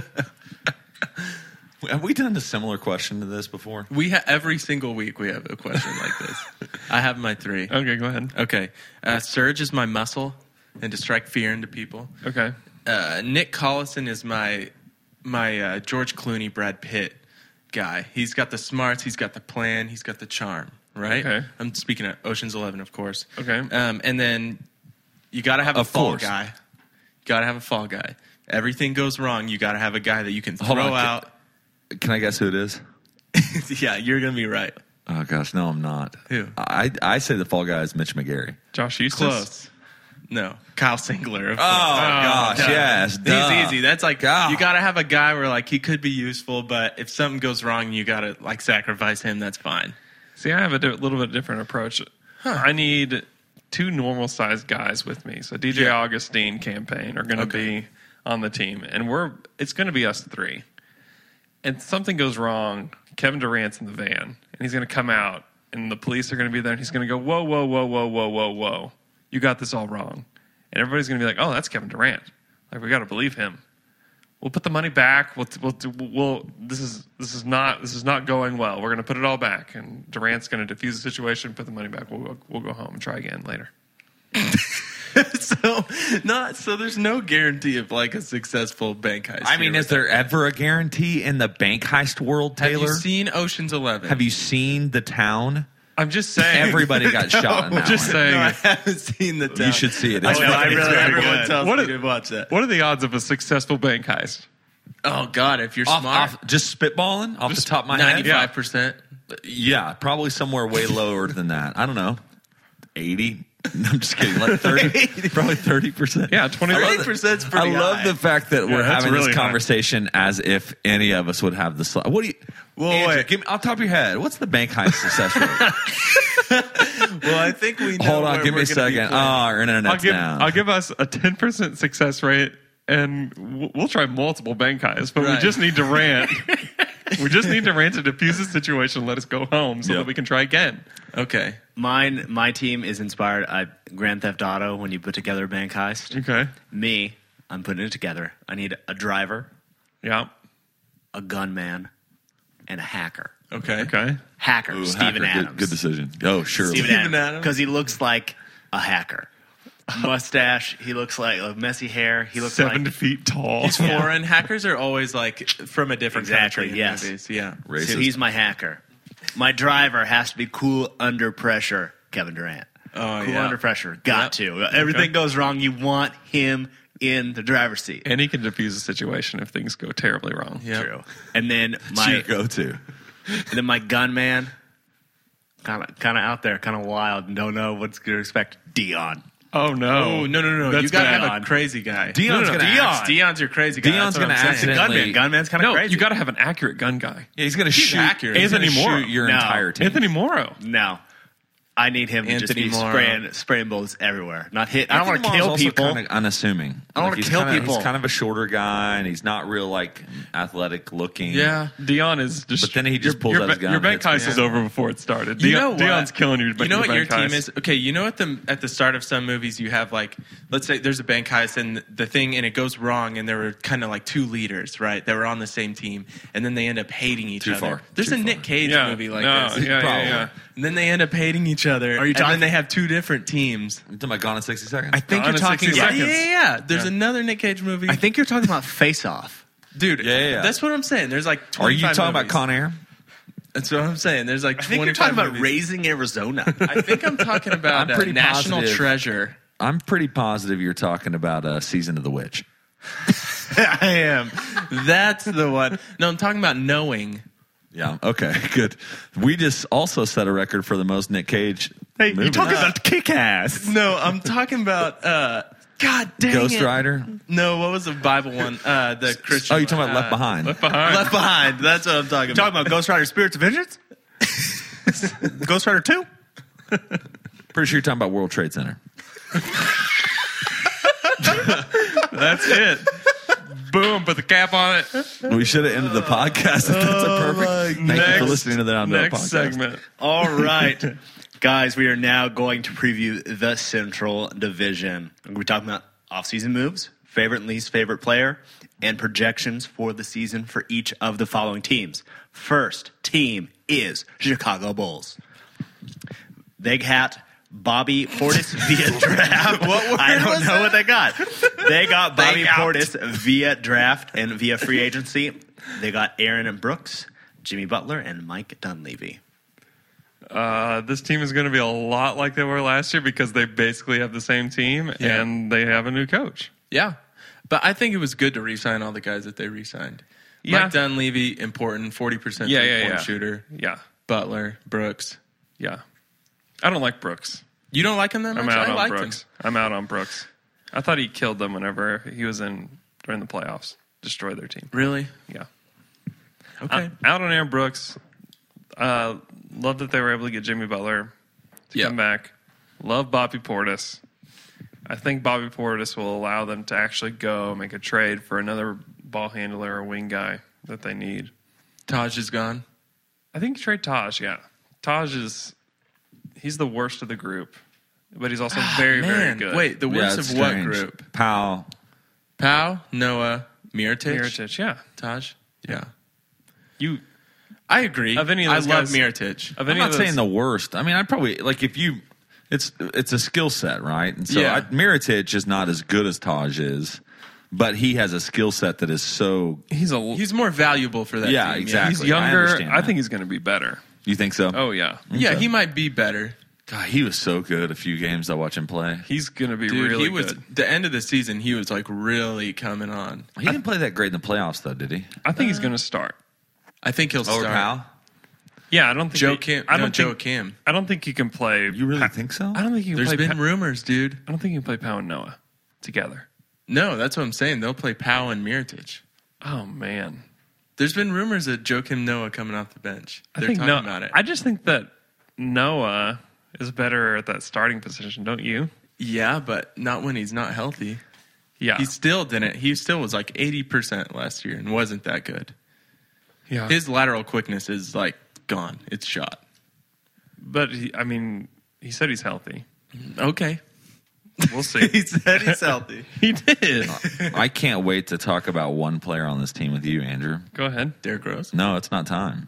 S2: Have we done a similar question to this before?
S4: We ha- every single week we have a question like this. I have my three.
S3: Okay, go ahead.
S4: Okay, uh, Surge is my muscle, and to strike fear into people.
S3: Okay.
S4: Uh, Nick Collison is my my uh, George Clooney, Brad Pitt guy. He's got the smarts, he's got the plan, he's got the charm. Right?
S3: Okay.
S4: I'm speaking of Ocean's Eleven, of course.
S3: Okay.
S4: Um, and then you got to have a
S2: Of
S4: fall
S2: course.
S4: guy. You got to have a fall guy. Everything goes wrong, you got to have a guy that you can
S2: Hold
S4: throw
S2: on,
S4: out.
S2: Can, can I guess who it is?
S4: Yeah, you're gonna be right.
S2: Oh gosh, no, I'm not.
S4: Who?
S2: I I say the fall guy is Mitch McGarry.
S3: Josh Eustace.
S4: Close. No, Kyle Singler. Of
S2: Oh,
S4: course.
S2: gosh,
S4: duh.
S2: yes, duh.
S4: He's easy. That's like
S2: God.
S4: you got to have a guy where like he could be useful, but if something goes wrong, you got to like sacrifice him. That's fine.
S3: See, I have a di- little bit different approach. I need two normal-sized guys with me. So D J
S4: Yeah.
S3: Augustine, Campaign are going to
S4: Okay.
S3: be on the team, and we're it's going to be us three. And something goes wrong. Kevin Durant's in the van, and he's going to come out, and the police are going to be there, and he's going to go, whoa, whoa, whoa, whoa, whoa, whoa, whoa. You got this all wrong. And everybody's going to be like, oh, that's Kevin Durant. Like, we got to believe him. We'll put the money back. We'll, we'll, we'll, this is this is not this is not going well. We're going to put it all back, and Durant's going to defuse the situation, put the money back. We'll we'll go home and try again later.
S4: so not so. There's no guarantee of like a successful bank heist.
S2: I mean,
S4: here
S2: is there ever a guarantee in the bank heist world,
S4: Have
S2: Taylor?
S4: you seen Ocean's Eleven?
S2: Have you seen The Town?
S3: I'm just saying.
S2: Everybody got shot in that
S3: just
S2: one.
S3: saying.
S4: No, I haven't seen the. Town.
S2: You should see it.
S4: I
S2: It's
S4: know. I
S2: fucking-
S4: really.
S3: very
S4: Everyone
S3: good.
S4: tells
S3: What
S4: me
S3: are-
S4: to watch that.
S3: What are the odds of a successful bank heist?
S4: Oh God, if you're
S2: off,
S4: smart,
S2: off, just spitballing off
S3: Just
S2: the top of my head.
S4: ninety-five percent.
S2: Yeah, probably somewhere way lower than that. I don't know, eighty. I'm just kidding. Like thirty, probably thirty percent.
S3: Yeah, twenty.
S2: I love
S4: thirty
S2: the-
S4: percent's
S2: I
S4: pretty
S2: love
S4: high.
S2: the fact that we're
S3: that's
S2: having
S3: really
S2: this
S3: high.
S2: conversation as if any of us would have the. Sl- what do you?
S4: Well,
S2: Andrew,
S4: wait.
S2: give me off the top of your head. What's the bank heist success rate?
S4: Well, I think we know
S2: Hold on,
S4: where
S2: give me
S4: we're
S2: a
S4: gonna be
S2: second. Oh,
S4: playing.
S2: our internet's
S3: I'll give
S2: down.
S3: I'll give us a ten percent success rate, and we'll, we'll try multiple bank heists. But
S4: Right.
S3: we just need Durant. we just need Durant to defuse the situation, and let us go home, so
S2: Yep.
S3: that we can try again.
S4: Okay.
S5: Mine, my team is inspired by Grand Theft Auto when you put together a bank heist.
S3: Okay.
S5: Me, I'm putting it together. I need a driver,
S3: Yeah.
S5: a gunman, and a hacker.
S4: Okay.
S3: Okay.
S5: Hacker,
S2: Ooh,
S5: Steven
S2: hacker,
S5: Adams.
S2: Good, good decision. Oh, sure.
S5: Steven
S4: Steven
S5: Adams.
S4: Adams.
S5: Because he looks like a hacker. Mustache, he looks like uh, messy hair. He looks
S3: Seven
S5: like
S3: feet tall.
S4: He's foreign. Hackers are always like from a different
S5: Exactly,
S4: country. In
S5: yes.
S4: Movies. Yeah.
S2: Racist.
S5: so he's my hacker. My driver has to be cool under pressure. Kevin Durant.
S4: Oh,
S5: cool
S4: yeah.
S5: under pressure. Got to. Everything
S3: Okay.
S5: goes wrong. You want him in the driver's seat.
S3: And he can defuse the situation if things go terribly wrong.
S4: Yep.
S5: True. And then
S2: It's
S5: my
S2: your go-to.
S5: and then my gunman, kind of kind of out there, kind of wild, and don't know what's to expect. Dion.
S3: Oh no.
S4: Oh no no no!
S3: That's
S4: you gotta
S3: bad.
S4: have a crazy guy.
S2: Dion's
S4: no, no, no.
S2: gonna
S4: Dion.
S2: acc-
S4: Dion's your crazy guy.
S2: Dion's
S4: That's what
S2: gonna
S4: I'm saying.
S2: accidentally-
S5: Gunman. Gunman's kind of
S3: No,
S5: crazy.
S3: you got to have an accurate gun guy.
S2: Yeah, he's going to shoot.
S4: accurate.
S2: He's
S3: Anthony
S2: gonna
S3: Morrow.
S2: shoot your
S5: No.
S2: entire team.
S3: Anthony Morrow.
S5: No. I need him to just
S4: Anthony
S5: be
S4: Morrow.
S5: spraying, spraying bullets everywhere. Not hit. I don't want to
S2: Anthony
S5: kill
S2: Morrow's also
S5: people.
S2: Kind of unassuming.
S5: I don't wanna
S2: he's
S5: kill
S2: kinda,
S5: people.
S2: He's kind of a shorter guy, and he's not real like athletic looking.
S4: Yeah.
S3: Dion is just.
S2: But then he just
S3: your,
S2: pulls
S3: your,
S2: out his
S3: ba-
S2: gun
S3: Your
S2: and
S3: bank
S2: hits
S3: heist
S2: me.
S3: is over before it started.
S4: You
S3: Dion,
S4: know what?
S3: Dion's killing you.
S4: You know what your
S3: bank
S4: team
S3: heist.
S4: is? Okay, you know at the at the start of some movies you have like, let's say there's a bank heist and the thing and it goes wrong and there were kind of like two leaders, right? That were on the same team and then they end up hating each
S2: Too
S4: other.
S2: far.
S4: There's
S2: Too
S4: a
S2: far.
S4: Nick Cage
S3: Yeah.
S4: movie like
S3: No,
S4: this.
S3: yeah,
S2: Probably.
S3: yeah, yeah.
S4: And then they end up hating each other.
S5: Are you
S4: and
S5: talking-
S4: then they have two different teams.
S2: You talking about Gone in sixty seconds?
S5: I think
S3: Gone
S5: you're
S3: in
S5: talking
S3: sixty
S5: about.
S4: Yeah,
S3: seconds.
S4: yeah, yeah. There's
S3: Yeah.
S4: another Nick Cage movie.
S5: I think you're talking about Face Off.
S4: Dude,
S2: Yeah, yeah, yeah.
S4: that's what I'm saying. There's like
S2: Are you
S4: twenty-five
S2: talking
S4: movies.
S2: about Con Air?
S4: That's what I'm saying. There's like
S5: I think you're
S4: twenty-five
S5: talking about
S4: movies.
S5: Raising Arizona.
S4: I think I'm talking about
S2: I'm
S4: uh,
S2: pretty
S4: National
S2: positive.
S4: Treasure.
S2: I'm pretty positive you're talking about uh, Season of the Witch.
S4: I am. That's the one. No, I'm talking about Knowing.
S2: Yeah. Okay. Good. We just also set a record for the most Nick Cage.
S5: Hey,
S2: movies.
S5: you're talking about Kick-Ass.
S4: No, I'm talking about. Uh, God dang
S2: Ghost
S4: it.
S2: Rider.
S4: No, what was the Bible one? Uh, the Christian.
S2: Oh, you're talking about
S4: uh,
S2: Left Behind.
S3: Left behind.
S4: Left Behind. That's what I'm talking
S5: You
S4: about.
S5: talking about Ghost Rider Spirits of Vengeance? Ghost Rider two?
S2: Pretty sure you're talking about World Trade Center.
S3: That's it. Boom, put the cap on it.
S2: We should have ended the podcast. If that's a perfect. Thank you
S3: Next-
S2: for listening to the Down Dog
S3: Next
S2: podcast.
S3: segment.
S5: All right. Guys, we are now going to preview the Central Division. We're talking about off-season moves, favorite and least favorite player, and projections for the season for each of the following teams. First team is Chicago Bulls. They got Bobby Portis via draft.
S4: What word
S5: I don't
S4: was
S5: know
S4: that?
S5: what they got. They got Bobby
S4: They got-
S5: Portis via draft and via free agency. They got Aaron Brooks, Jimmy Butler, and Mike Dunleavy.
S3: Uh, this team is going to be a lot like they were last year because they basically have the same team
S4: Yeah.
S3: and they have a new coach.
S4: Yeah. But I think it was good to re-sign all the guys that they re-signed.
S3: Yeah.
S4: Mike Dunleavy, important, forty percent
S3: Yeah,
S4: three-point
S3: yeah, yeah.
S4: shooter.
S3: Yeah,
S4: Butler, Brooks.
S3: yeah. I don't like Brooks.
S4: You don't like him that much?
S3: I'm out
S4: I
S3: on
S4: liked
S3: Brooks.
S4: him.
S3: I'm out on Brooks. I thought he killed them whenever he was in during the playoffs. Destroyed their team.
S4: Really?
S3: Yeah.
S4: Okay.
S3: Uh, out on Aaron Brooks. Uh, love that they were able to get Jimmy Butler to
S4: Yeah.
S3: come back. Love Bobby Portis. I think Bobby Portis will allow them to actually go make a trade for another ball handler or wing guy that they need.
S4: Taj is gone.
S3: I think trade Taj, yeah. Taj is he's the worst of the group, but he's also very, very
S4: Man,
S3: good.
S4: wait, the
S2: Yeah,
S4: worst
S2: it's
S4: of what
S2: strange.
S4: group?
S2: Powell.
S4: Powell, Noah, Mirotic,
S3: Mirotic, yeah.
S4: Taj. Yeah.
S3: You
S4: I agree.
S3: Of any of
S4: I
S3: those
S4: love
S3: guys-
S4: Mirotic.
S3: of
S2: I'm
S3: any
S2: not
S3: of those,
S2: saying the worst. I mean, I'd probably like if you. It's it's a skill set, right? And so
S4: Yeah.
S2: I, Mirotic is not as good as Taj is, but he has a skill set that is so.
S3: he's a
S4: He's more valuable for that
S2: Yeah,
S4: team.
S2: exactly.
S3: he's
S2: I
S3: younger.
S2: understand
S3: I,
S2: that.
S3: think he's going to be better.
S2: You think so?
S3: Oh yeah,
S4: Yeah,
S2: Okay.
S4: he might be better.
S2: God, he was so good. A few games I watch him play.
S3: he's going to be
S4: Dude,
S3: really
S4: he was
S3: good.
S4: the end of the season, he was like really coming on.
S2: He didn't play that great in the playoffs, though, did he?
S3: I think he's going to start.
S4: I think he'll
S2: Over
S4: start.
S2: Powell?
S3: Yeah, I don't think
S4: Joe
S3: he,
S4: Kim.
S3: I
S4: no,
S3: don't
S4: Joe
S3: think,
S4: Kim.
S3: I don't think you can play.
S2: You really
S3: Pa-
S2: think so?
S3: I don't think you can
S4: There's
S3: play.
S4: been
S3: Pa-
S4: rumors, dude.
S3: I don't think you can play Powell and Noah together.
S4: No, that's what I'm saying. They'll play Powell and Mirotic.
S3: Oh man,
S4: There's been rumors of Joakim Noah coming off the bench.
S3: I
S4: They're
S3: think
S4: talking
S3: no,
S4: about it.
S3: I just think that Noah is better at that starting position, don't you?
S4: yeah, but not when he's not healthy.
S3: Yeah,
S4: He still didn't. He still was like eighty percent last year and wasn't that good.
S3: yeah.
S4: His lateral quickness is like gone. It's shot.
S3: but he, I mean, he said he's healthy.
S4: Okay.
S3: We'll see.
S4: he said he's healthy.
S3: He did.
S2: I can't wait to talk about one player on this team with you, Andrew.
S3: Go ahead.
S4: Derrick Rose.
S2: No, it's not time.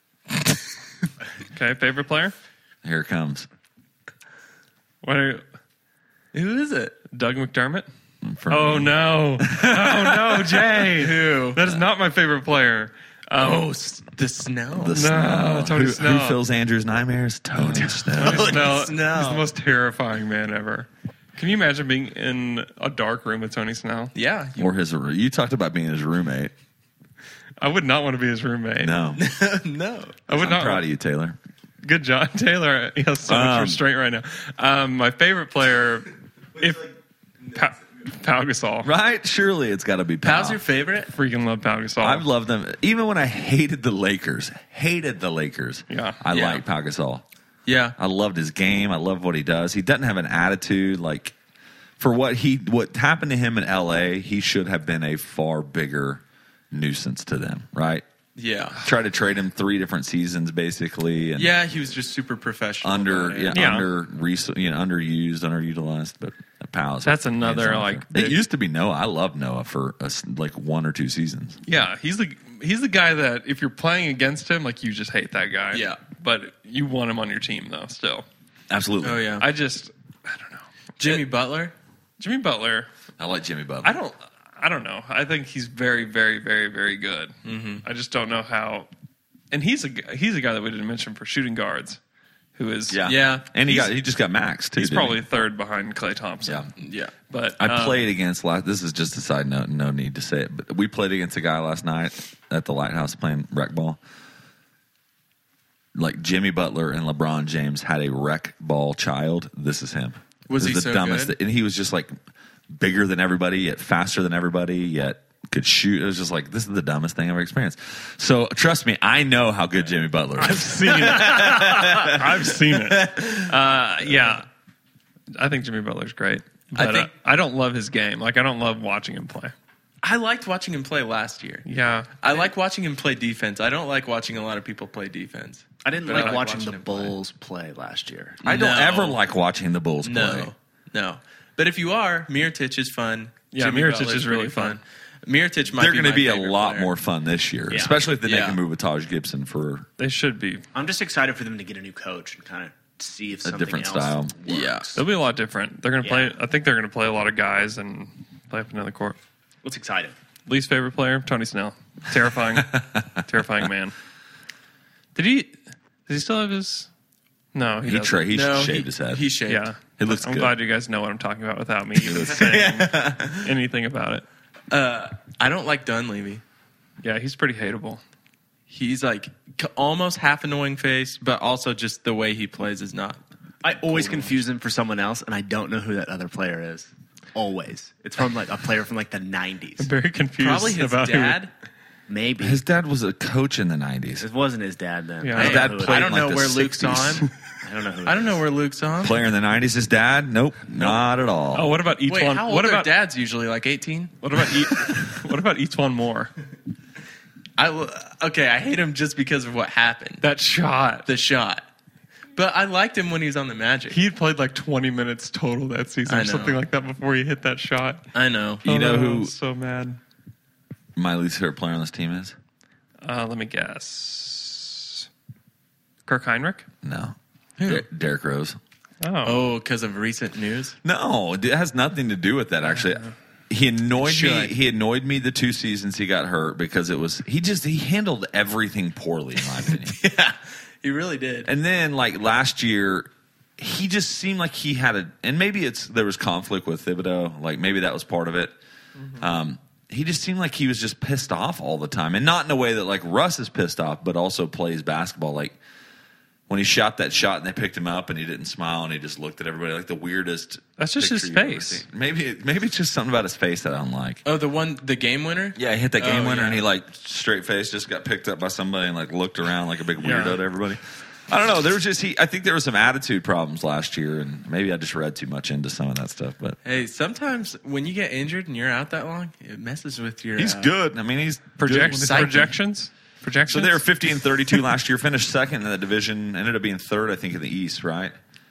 S3: Okay, favorite player?
S2: Here it comes.
S3: What are you,
S4: Who is it?
S3: Doug McDermott?
S2: For
S3: Oh
S2: me.
S3: no! Oh no, Jay!
S4: Who?
S3: That is not my favorite player. Um,
S4: Oh, s- the Snell.
S2: The Snell.
S3: Tony
S2: who,
S3: Snell.
S2: who fills Andrew's nightmares? Tony Snell.
S3: Tony Snell,
S4: Snell.
S3: He's the most terrifying man ever. Can you imagine being in a dark room with Tony Snell?
S4: yeah. You,
S2: Or his. You talked about being his roommate.
S3: I would not want to be his roommate.
S2: No,
S4: no.
S3: I would
S2: I'm
S3: not.
S2: proud of you, Taylor.
S3: Good job, Taylor. He has so much
S2: Um,
S3: restraint right now. Um, my favorite player, if pa- Pau Gasol.
S2: Right? Surely it's got to be Powell.
S4: Powell's your favorite?
S3: Freaking love Pau Gasol.
S2: I've loved them. Even when I hated the Lakers, hated the Lakers.
S3: Yeah.
S2: I
S4: Yeah.
S2: like Pau Gasol.
S4: Yeah.
S2: I loved his game. I love what he does. He doesn't have an attitude like for what he what happened to him in L A. He should have been a far bigger nuisance to them. Right?
S4: Yeah.
S2: Try to trade him three different seasons basically. And
S4: Yeah, he was just super professional.
S2: Under
S4: about it.
S2: yeah,
S3: Yeah.
S2: under res- you know underused, underutilized, but Powell's
S3: That's another,
S2: hands-on
S3: like,
S2: player. It
S3: big-
S2: used to be Noah. I loved Noah for a s like one or two seasons.
S3: Yeah, he's the he's the guy that if you're playing against him, like you just hate that guy.
S4: Yeah.
S3: but you want him on your team though. Still,
S2: Absolutely.
S4: Oh, yeah.
S3: I just I don't know.
S4: Jimmy
S3: It-
S4: Butler?
S3: Jimmy Butler.
S2: I like Jimmy Butler.
S3: I don't. I don't know. I think he's very, very, very, very good. Mm-hmm. I just don't know how. And he's a g- he's a guy that we didn't mention for shooting guards, who is
S2: Yeah,
S4: Yeah.
S2: and he
S3: He's-
S2: got he just got maxed too.
S3: he's
S2: didn't he?
S3: probably third behind Klay Thompson.
S2: Yeah.
S4: Yeah.
S3: But
S2: I
S3: um,
S2: played against last. This is just a side note. No need to say it, but we played against a guy last night at the Lighthouse playing rec ball. Like Jimmy Butler and LeBron James had a rec ball child. This is him.
S4: Was
S2: This
S4: he
S2: is the
S4: so
S2: dumbest?
S4: good?
S2: And he was just like bigger than everybody, yet faster than everybody, yet could shoot. It was just like this is the dumbest thing I've ever experienced. So trust me, I know how good Jimmy Butler
S3: I've
S2: is.
S3: seen it. I've seen it. Uh, yeah, I think Jimmy Butler's great. But,
S4: I think
S3: uh, I don't love his game. Like I don't love watching him play.
S4: I liked watching him play last year.
S3: Yeah,
S4: I like watching him play defense. I don't like watching a lot of people play defense.
S5: I didn't
S4: But
S5: like,
S4: I like
S5: watching,
S4: watching
S5: the
S4: him play.
S5: Bulls play. last year.
S2: I don't
S4: No.
S2: ever like watching the Bulls play.
S4: No, no. But if you are, Mirotic is fun.
S3: Yeah,
S4: Jimmy
S3: Mirotic
S4: Butler's
S3: is really
S4: pretty
S3: fun.
S4: Mirotic might
S2: They're
S4: be
S2: going to
S4: my
S2: be a
S4: favorite
S2: lot
S4: player.
S2: more fun this year,
S5: Yeah.
S2: especially if they make
S4: Yeah.
S2: a move with Taj Gibson for
S3: they should be.
S5: I'm just excited for them to get a new coach and kind of see if
S2: a
S5: something
S2: different
S5: else
S2: style.
S5: works.
S4: Yeah.
S3: They'll be a lot different. They're going to
S5: Yeah.
S3: play. I think they're going to play a lot of guys and play up another court.
S5: What's exciting?
S3: Least favorite player, Tony Snell. Terrifying, terrifying man. Did he? Does he still have his? No, he,
S2: he
S3: doesn't.
S2: tra- he
S4: No,
S2: shaved
S4: he,
S2: his head.
S4: He shaved.
S3: Yeah,
S2: It looks
S3: I'm
S2: good.
S3: glad you guys know what I'm talking about without me even saying anything about it.
S4: Uh, I don't like Dunleavy.
S3: Yeah, he's pretty hateable.
S4: He's like c- almost half annoying face, but also just the way he plays is not.
S5: I always confuse him for someone else, and I don't know who that other player is. Always. It's from like a player from like the nineties.
S3: I'm very confused
S4: Probably his
S3: about
S4: dad.
S5: Maybe.
S2: His dad was a coach in the nineties.
S5: It wasn't his dad then.
S3: Yeah.
S5: I
S3: His
S5: don't know
S2: dad
S5: who it
S2: played
S4: I
S5: is.
S4: don't
S2: like
S4: know
S2: the
S4: where Luke's
S2: sixties.
S4: on.
S5: I don't know who it
S4: I don't
S5: is.
S4: know where Luke's on.
S2: Player in the nineties. His dad? Nope, not at all.
S3: who. Oh, what about each
S4: Wait,
S3: one?
S4: how old
S3: What
S4: are
S3: about
S4: dads usually? Like eighteen?
S3: what about each? What about each one more?
S4: I will, okay, I hate him just because of what happened.
S3: That shot.
S4: The shot. But I liked him when he was on the Magic.
S3: He had played like twenty minutes total that season
S4: I
S3: or
S4: know.
S3: something like that before he hit that shot.
S4: I know.
S2: You know
S3: Oh,
S2: who-
S3: I'm so mad.
S2: My least favorite player on this team is?
S3: Uh, let me guess. Kirk Heinrich?
S2: No. Der- Derrick Rose.
S3: Oh.
S4: Oh, because of recent news?
S2: No, it has nothing to do with that. Actually, he annoyed me.
S4: Should.
S2: He annoyed me the two seasons he got hurt because it was he just he handled everything poorly in my opinion.
S4: Yeah, he really did.
S2: And then like last year, he just seemed like he had a and maybe it's there was conflict with Thibodeau. Like maybe that was part of it. Um, he just seemed like he was just pissed off all the time, and not in a way that like Russ is pissed off, but also plays basketball like. When he shot that shot and they picked him up and he didn't smile and he just looked at everybody like the weirdest.
S3: That's just his
S2: picture you've ever
S3: face.
S2: seen. Maybe maybe it's just something about his face that I don't like.
S4: Oh, the one, the game winner?
S2: Yeah, he hit that game
S4: Oh,
S2: winner
S4: yeah.
S2: and he like straight face just got picked up by somebody and like looked around like a big weirdo
S3: Yeah.
S2: to everybody. I don't know. There was just he. I think there were some attitude problems last year, and maybe I just read too much into some of that stuff. But
S4: Hey, sometimes when you get injured and you're out that long, it messes with your.
S2: he's
S4: uh,
S2: good. I mean, he's good
S3: Project-
S2: when he's
S4: psyche.
S3: projections? Projections?
S2: So they were fifty and thirty-two last year. Finished second in the division. Ended up being third, I think, in the East. Right?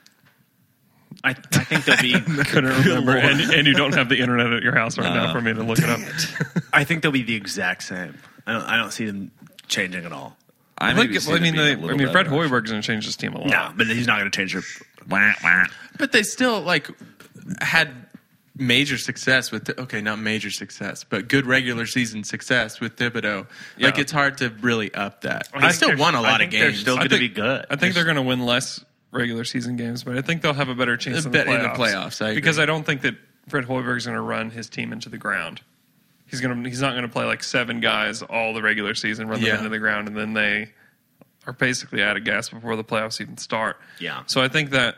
S5: I, I think they'll be.
S3: Couldn't remember. And, and you don't have the internet at your house right now
S2: Uh,
S3: for me to look it up.
S5: I think they'll be the exact same. I don't. I don't see them changing at all.
S2: I,
S3: Look,
S2: maybe see
S3: well, I
S2: them
S3: mean,
S2: being
S3: they,
S2: a
S3: I
S2: little
S3: mean, Fred
S2: better.
S3: Hoiberg's going to change this team a lot.
S5: No, but he's not going to change it.
S2: Wah, wah.
S4: But they still, like, had major success with, okay, not major success, but good regular season success with Thibodeau. Like,
S3: Yeah.
S4: it's hard to really up that.
S5: I
S4: They
S5: think
S4: still
S5: they're-
S4: won a
S5: I
S4: lot
S5: think
S4: of
S5: they're
S4: games.
S5: still
S3: I
S5: going to
S3: think-
S5: be good.
S3: I think they're going to win less regular season games, but I think they'll have a better chance in the
S4: Bet-
S3: playoffs.
S4: in the playoffs, I agree.
S3: Because I don't think that Fred Hoiberg's going to run his team into the ground. He's going to. He's not going to play like seven guys all the regular season, run them
S4: Yeah.
S3: into the ground, and then they are basically out of gas before the playoffs even start.
S5: Yeah.
S3: So I think that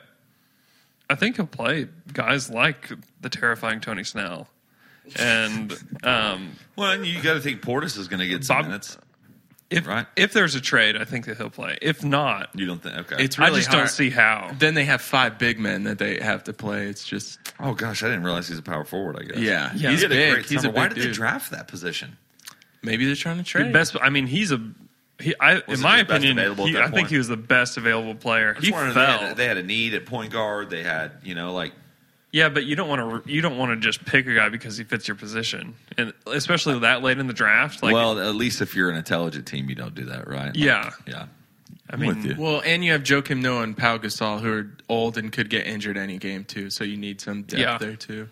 S3: I think he'll play guys like the terrifying Tony Snell, and um,
S2: Well, and you got to think Portis is going to get some
S3: Bob-
S2: minutes.
S3: if
S2: Right.
S3: if there's a trade, I think that he'll play. If not,
S2: You don't think? Okay.
S4: It's
S3: I
S4: really
S3: just
S4: hard.
S3: don't see how.
S4: Then they have five big men that they have to play. It's just,
S2: oh gosh, I didn't realize he's a power forward. I guess.
S4: yeah.
S3: Yeah.
S4: He's
S2: He did a
S4: big.
S2: great
S4: He's a
S2: summer.
S4: big
S2: Why did
S4: dude.
S2: they draft that position?
S4: Maybe they're trying to
S3: The
S4: trade.
S3: best. I mean, he's a. He, I, in
S2: Was it
S3: my
S2: just best
S3: opinion,
S2: available at
S3: he,
S2: that
S3: I think
S2: point?
S3: he was the best available player.
S2: I
S3: He
S2: just wanted-
S3: fell.
S2: They had, they had a need at point guard. They had, you know, like
S3: Yeah, but you don't want to. You don't want to just pick a guy because he fits your position, and especially that late in the draft. Like,
S2: well, at least if you're an intelligent team, you don't do that, right? Like,
S3: Yeah.
S2: yeah.
S3: I
S2: I'm
S3: mean,
S2: with you.
S4: Well, and you have Joakim Noah and Pau Gasol, who are old and could get injured any game too. So you need some depth
S3: Yeah.
S4: there too.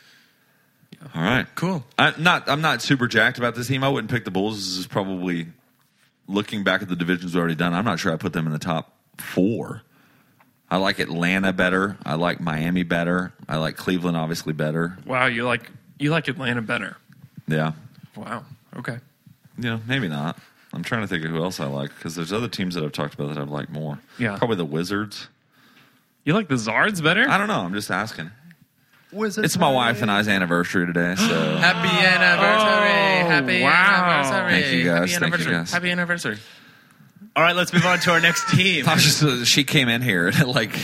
S2: All right,
S4: Cool.
S2: I'm not. I'm not super jacked about this team. I wouldn't pick the Bulls. This is probably looking back at the divisions we've already done. I'm not sure I put them in the top four. I like Atlanta better. I like Miami better. I like Cleveland obviously better.
S3: wow, you like you like Atlanta better.
S2: Yeah,
S3: Wow. Okay.
S2: you know, maybe not. I'm trying to think of who else I like because there's other teams that I've talked about that I've liked more.
S3: Yeah.
S2: Probably the Wizards.
S3: You like the Zards better?
S2: I don't know. I'm just asking. It's my wife and I's anniversary today, so
S4: Happy anniversary!
S3: Oh,
S4: Happy
S3: wow.
S4: anniversary!
S2: Thank you, guys.
S4: Happy
S2: Thank you,
S4: anniversary!
S2: guys.
S4: Happy anniversary!
S5: All right, let's move on to our next team.
S2: I was just, uh, she came in here at like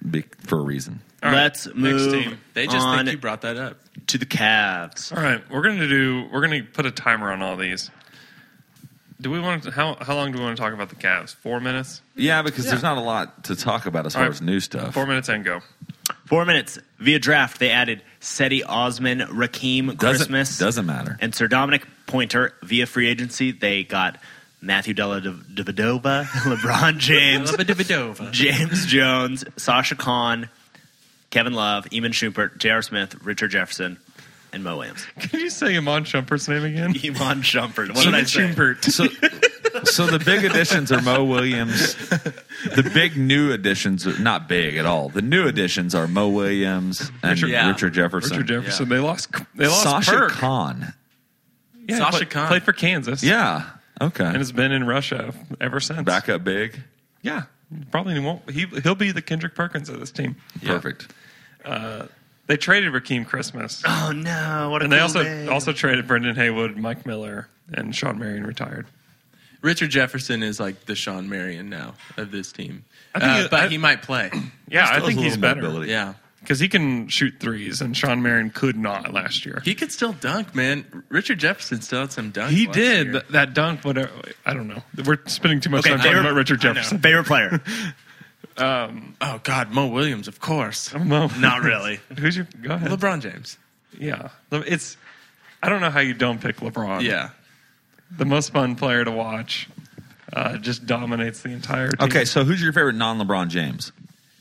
S2: be, for a reason.
S3: All right,
S5: Let's
S3: next
S5: move
S3: team.
S4: They just
S5: on
S4: think you brought that up.
S5: to the Cavs.
S3: All right, we're gonna do. We're gonna put a timer on all these. Do we want to? How how long do we want to talk about the Cavs? Four minutes.
S2: Yeah, because there's not a lot to talk about as far
S3: All right.
S2: as new stuff.
S3: Four minutes and go.
S5: Four minutes via draft. They added Seti Osman, Raheem
S2: Doesn't,
S5: Christmas,
S2: doesn't matter.
S5: and Sir Dominic Pointer via free agency. They got Matthew Dellavedova, LeBron James,
S4: Davidova.
S5: James Jones, Sasha Khan, Kevin Love, Eamon Schubert, J R. Smith, Richard Jefferson, and Mo Williams.
S3: Can you say Iman Shumpert's name again?
S5: Iman Shumpert. What did I say?
S2: So, so the big additions are Mo Williams. The big new additions, are not big at all. The new additions are Mo Williams and
S3: Richard-
S4: yeah.
S2: Richard Jefferson.
S3: Richard Jefferson. They lost. They lost
S2: Sasha
S3: Perk.
S2: Khan.
S3: Yeah, he
S4: Sasha
S3: played,
S4: Khan.
S3: played for Kansas.
S2: Yeah. Okay.
S3: and has been in Russia ever since.
S2: Back up big.
S3: Yeah, probably won't. He he'll be the Kendrick Perkins of this team.
S2: Perfect.
S3: They traded Raheem Christmas,
S5: Oh no! What a
S3: and they
S5: cool
S3: also
S5: name.
S3: also traded Brendan Haywood, Mike Miller, and Sean Marion retired.
S4: Richard Jefferson is like the Sean Marion now of this team.
S3: I think
S4: Uh,
S3: he-
S4: but
S3: I-
S4: he might play.
S3: Yeah, I
S2: Still
S3: think
S2: has a
S3: he's
S2: little
S3: better
S2: mobility.
S4: Yeah.
S3: because he can shoot threes, and Sean Marion could not last year.
S4: He could still dunk, man. Richard Jefferson still had some dunks.
S3: He
S4: last
S3: did
S4: year.
S3: th- that dunk. Whatever. I don't know. We're spending too much
S5: Okay,
S3: time talking
S5: favorite-
S3: about Richard
S5: I know.
S3: Jefferson.
S5: Favorite player?
S4: Oh, God. Mo Williams, of course.
S3: Mo-
S5: Not really.
S3: Who's your? Go ahead.
S4: LeBron James.
S3: Yeah, it's. I don't know how you don't pick LeBron.
S4: Yeah.
S3: the most fun player to watch. Uh, just dominates the entire team.
S2: Okay, so who's your favorite non-LeBron James?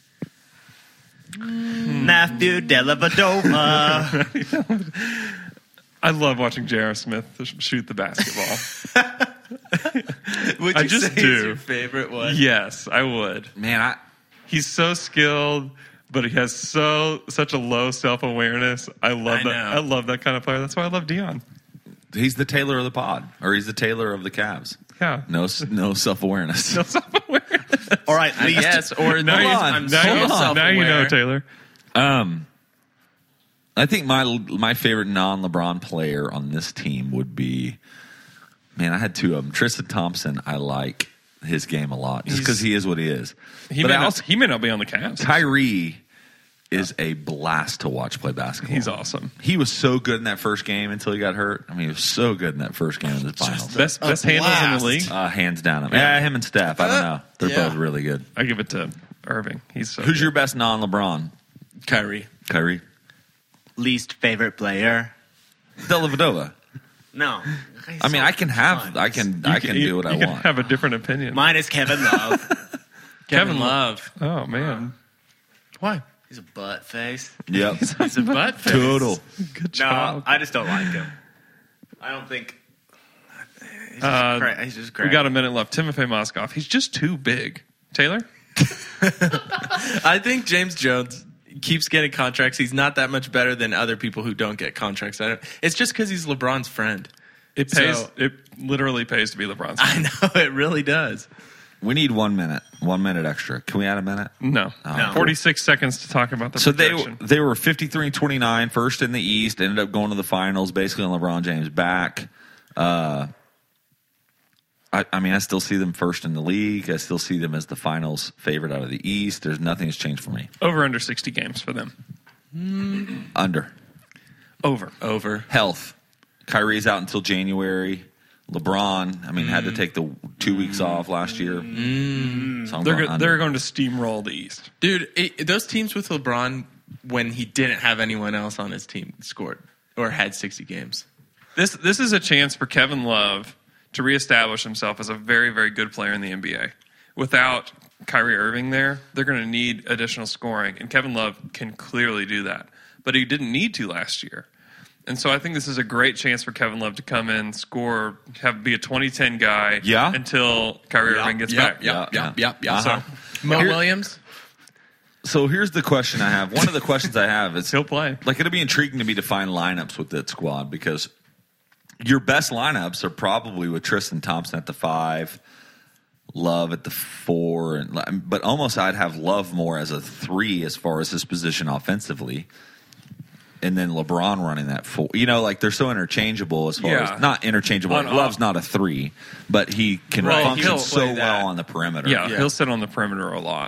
S5: Matthew Dellavedova.
S3: I love watching J R. Smith sh- shoot the basketball.
S4: Would
S3: I
S4: you
S3: just
S4: say
S3: do.
S4: Is your favorite one?
S3: Yes, I would.
S2: Man, I
S3: He's so skilled, but he has so such a low self awareness. I love
S4: I
S3: that.
S4: know.
S3: I love that kind of player. That's why I love Dion.
S2: he's the Taylor of the pod, or he's the Taylor of the Cavs.
S3: Yeah,
S2: No, s- no self-awareness.
S3: no self awareness.
S5: All right,
S4: I
S5: least
S4: guess. Or
S3: Now,
S2: Hold
S3: you,
S2: on,
S4: I'm
S3: now,
S4: so
S3: you,
S2: hold on.
S3: now you know,
S4: self-aware.
S3: Taylor.
S2: Um, I think my my favorite non-LeBron player on this team would be, man, I had two of them. Tristan Thompson. I like his game a lot just
S3: He's-
S2: because he is what he is.
S3: He
S2: but
S3: may,
S2: I
S3: not,
S2: also
S3: he may not be on the Cavs.
S2: Kyrie is a blast to watch play basketball.
S3: He's awesome.
S2: He was so good in that first game until he got hurt. I mean, he was so good in that first game in the finals.
S3: Best best handles in
S4: blast.
S3: the league.
S2: Uh, hands down. Yeah, him and Steph. I don't know. They're
S4: Yeah.
S2: both really good.
S3: I give it to Irving. He's so
S2: Who's
S3: good.
S2: your best non-LeBron?
S4: Kyrie.
S2: Kyrie.
S5: least favorite player.
S2: Dellavedova.
S5: No.
S2: I mean, I can have, I can, I can
S3: you,
S2: do what
S3: you
S2: I
S3: can
S2: want.
S3: have a different opinion.
S5: Mine is Kevin Love.
S4: Kevin Love.
S3: Oh man,
S4: Why?
S5: He's a butt face.
S2: Yep.
S4: He's a butt face.
S2: Total.
S3: good
S5: No,
S3: job.
S5: I just don't like him. I don't think. He's just,
S3: Uh,
S5: cra- he's just great.
S3: We got a minute left. Timofey Mozgov. He's just too big. Taylor.
S4: I think James Jones keeps getting contracts. He's not that much better than other people who don't get contracts. I don't, it's just because he's LeBron's friend.
S3: It pays.
S4: So-
S3: it literally pays to be LeBron's.
S4: I know it really does.
S2: We need one minute, one minute extra. Can we add a minute?
S3: No.
S2: No.
S3: forty-six seconds to talk about the
S2: So they
S3: projection.
S2: they were fifty-three and twenty-nine, first in the East, ended up going to the finals, basically on LeBron James' back. Uh, I, I mean, I still see them first in the league. I still see them as the finals favorite out of the East. There's nothing has changed for me.
S3: Over under sixty games for them.
S2: Under.
S3: Over.
S4: Over.
S2: Health. Kyrie's out until January. LeBron, I mean, had to take the two weeks off last year. So I'm
S3: They're
S2: going
S3: go-
S2: under.
S3: they're going to steamroll the East.
S4: Dude, it, those teams with LeBron, when he didn't have anyone else on his team, scored or had sixty games.
S3: This this is a chance for Kevin Love to reestablish himself as a very, very good player in the N B A. Without Kyrie Irving there, they're going to need additional scoring, and Kevin Love can clearly do that. But he didn't need to last year. And so I think this is a great chance for Kevin Love to come in, score, have be a twenty ten guy
S2: Yeah.
S3: until Kyrie Irving gets
S4: Yep,
S3: back.
S4: yep,
S2: Yeah,
S4: yep,
S2: yeah.
S4: yep, yep.
S2: Uh-huh.
S4: So, Mo
S2: Here-
S4: Williams?
S2: So here's the question I have. One of the questions I have is
S3: He'll play.
S2: like it'll be intriguing to me to find lineups with that squad because your best lineups are probably with Tristan Thompson at the five, Love at the four, and but almost I'd have Love more as a three as far as his position offensively, and then LeBron running that four. You know, like they're so interchangeable as far
S3: Yeah.
S2: as not interchangeable.
S3: On-
S2: Like, Love's not a three, but he can
S4: Right,
S2: function
S4: he'll
S2: so
S4: play that.
S2: well on the perimeter.
S3: Yeah,
S4: Yeah.
S3: he'll sit on the perimeter a lot.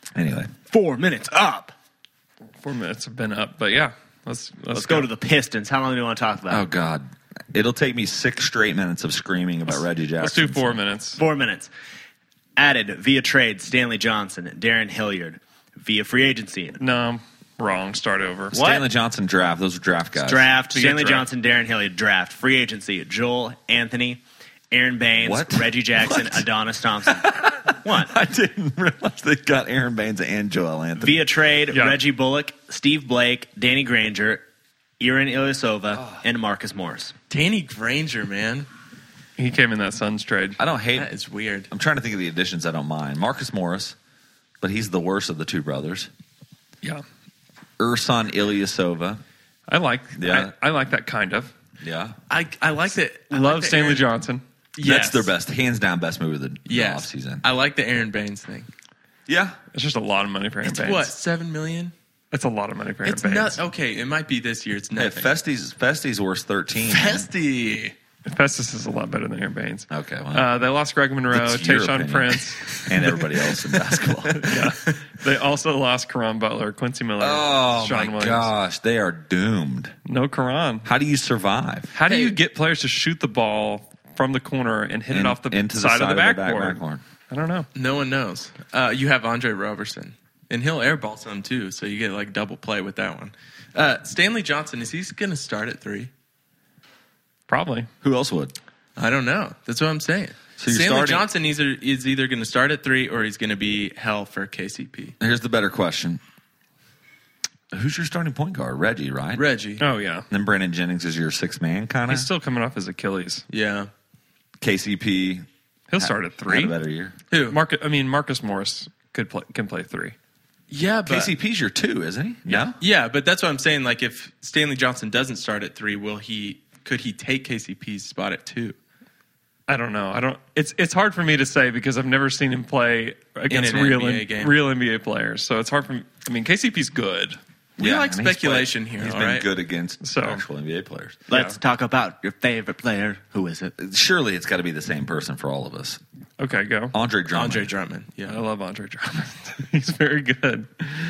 S2: Anyway,
S5: Four minutes up.
S3: Four minutes have been up, but yeah, let's let's,
S5: Let's go to the Pistons. How long do you want to talk about?
S2: oh God, it'll take me six straight minutes of screaming about Reggie Jackson.
S3: Let's do four minutes.
S5: Four minutes. Added via trade Stanley Johnson, Darren Hilliard. Via free agency.
S3: No, wrong. Start over.
S2: Stanley Johnson draft. Those are draft guys.
S5: Draft.
S3: To get
S5: Stanley
S3: draft.
S5: Johnson, Darren Hilliard. Draft. Free agency. Joel Anthony, Aaron Baines,
S2: What?
S5: Reggie Jackson,
S2: What?
S5: Adonis Thompson. What?
S2: I didn't realize they got Aaron Baines and Joel Anthony.
S5: Via trade,
S3: Yeah.
S5: Reggie Bullock, Steve Blake, Danny Granger, Iran Ilyasova, and Marcus Morris.
S4: Danny Granger, man.
S3: He came in that Suns trade.
S2: I don't hate.
S4: That is weird.
S2: I'm trying to think of the additions I don't mind. Marcus Morris, but he's the worst of the two brothers.
S3: Yeah,
S2: Ursan Ilyasova.
S3: I like.
S2: Yeah.
S3: I, I like that kind of.
S2: Yeah.
S4: I I like that. I
S3: Love
S4: like the
S3: Stanley
S4: Aaron-
S3: Johnson.
S2: That's
S4: Yes.
S2: their best, hands down, best move of the, the
S4: Yes.
S2: offseason.
S4: I like the Aaron Baines thing.
S2: Yeah.
S3: It's just a lot of money for Aaron
S4: It's
S3: Baines.
S4: what, seven million?
S3: It's a lot of money for Aaron
S4: It's
S3: Baines.
S4: not okay. It might be this year. It's
S2: Hey,
S4: nothing.
S2: Festi's, Festi's worth thirteen.
S4: Festy.
S3: Festus is a lot better than Aaron Baines.
S2: Okay. Well,
S3: Uh, they lost Greg Monroe,
S2: That's your
S3: Tayshaun
S2: opinion.
S3: Prince.
S2: and everybody else in basketball.
S3: Yeah. They also lost Karan Butler, Quincy Miller,
S2: Oh,
S3: Sean
S2: my
S3: Williams.
S2: gosh. They are doomed.
S3: No Karan.
S2: How do you survive?
S3: How do
S4: Hey.
S3: you get players to shoot the ball from the corner and hit
S2: In-
S3: it off the
S2: into the
S3: side,
S2: side
S3: of the
S2: of the back-
S3: backboard?
S2: backboard.
S3: I don't know.
S4: No one knows. Uh, you have Andre Robertson, and he'll airball some too, so you get like double play with that one. Uh, Stanley Johnson, is he going to start at three?
S3: Probably.
S2: Who else would?
S4: I don't know. That's what I'm saying.
S2: So you're
S4: Stanley
S2: starting-
S4: Johnson either, is either going to start at three or he's going to be hell for K C P.
S2: Here's the better question. Who's your starting point guard? Reggie, right?
S4: Reggie.
S3: Oh, yeah.
S2: Then Brandon Jennings is your sixth man, kind of.
S3: He's still coming off his Achilles.
S4: Yeah.
S2: K C P.
S3: He'll start at three.
S2: Had a better year.
S4: Who?
S3: Marcus, I mean, Marcus Morris could play, can play three.
S4: Yeah, but
S2: K C P's your two, isn't he?
S3: Yeah.
S4: yeah, but that's what I'm saying. Like, if Stanley Johnson doesn't start at three, will he? Could he take K C P's spot at two?
S3: I don't know. I don't. It's it's hard for me to say because I've never seen him play against
S4: an
S3: real
S4: N B A
S3: N-
S4: game.
S3: real N B A players. So it's hard for me. I mean, K C P's good.
S4: We like
S2: I mean, he's
S4: speculation
S2: played-
S4: here,
S2: He's
S4: all
S2: been
S4: right?
S2: good against
S3: So-
S2: actual N B A players.
S5: Let's talk about your favorite player. Who is it?
S2: Surely it's got to be the same person for all of us.
S3: Okay, go.
S2: Andre Drummond.
S4: Andre Drummond. Yeah.
S3: I love Andre Drummond. He's very good.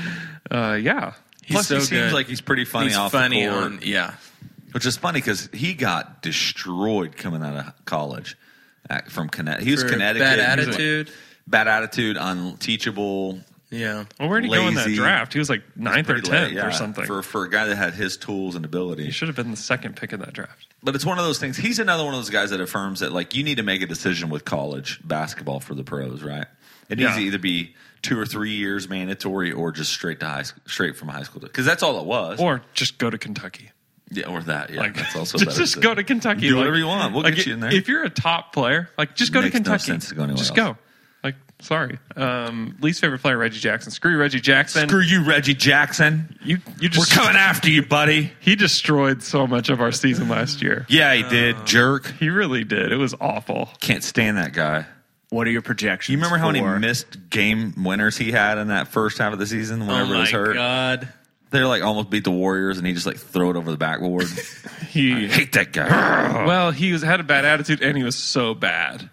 S3: Uh, yeah.
S4: He's
S2: Plus,
S4: so
S2: he seems
S4: good.
S2: like he's pretty funny
S4: He's
S2: off
S4: funny
S2: the court,
S4: on. Yeah.
S2: which is funny because he got destroyed coming out of college uh, from Connecticut. He was
S4: For
S2: Connecticut.
S4: bad
S2: He was like-
S4: attitude.
S2: bad attitude, unteachable.
S4: Yeah.
S3: Well, where did he go in that
S2: Lazy.
S3: draft? He was like ninth or
S2: pretty
S3: tenth
S2: late, yeah,
S3: or something.
S2: for for a guy that had his tools and
S3: he
S2: ability.
S3: should have been the second pick of that draft.
S2: But it's one of those things. He's another one of those guys that affirms that like you need to make a decision with college basketball for the pros, right? It needs
S3: Yeah.
S2: to either be two or three years mandatory or just straight to high school, straight from high school because that's all it was.
S3: Or just go to Kentucky.
S2: yeah, or that. Yeah,
S3: Like,
S2: that's also
S3: just,
S2: better.
S3: just
S2: too.
S3: go to Kentucky.
S2: Do
S3: Like-
S2: whatever you want. We'll
S3: like,
S2: get you in there.
S3: If you're a top player, like just go
S2: Makes
S3: to
S2: no
S3: Kentucky.
S2: sense to go anywhere
S3: just
S2: else.
S3: go. Like, sorry. Um, least favorite player, Reggie Jackson. Screw you, Reggie Jackson.
S2: Screw you, Reggie Jackson.
S3: you. You
S2: We're
S3: just
S2: coming after you, buddy.
S3: He destroyed so much of our season last year.
S2: Yeah, he did, jerk.
S3: He really did. It was awful.
S2: Can't stand that guy.
S5: What are your projections?
S2: You remember how many
S5: for-
S2: missed game winners he had in that first half of the season whenever
S4: Oh
S2: he
S4: my
S2: was hurt?
S4: God.
S2: They like almost beat the Warriors, and he just like throw it over the backboard.
S3: He
S2: I hate that guy.
S3: well, he was had a bad attitude, and he was so bad.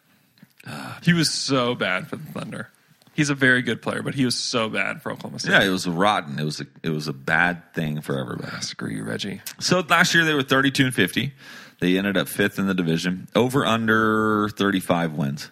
S3: He was so bad for the Thunder. He's a very good player, but he was so bad for Oklahoma City.
S2: Yeah, it was rotten. It was a, it was a bad thing for everybody.
S3: Ah, screw you, Reggie.
S2: So last year they were thirty-two and fifty. They ended up fifth in the division. Over under thirty-five wins.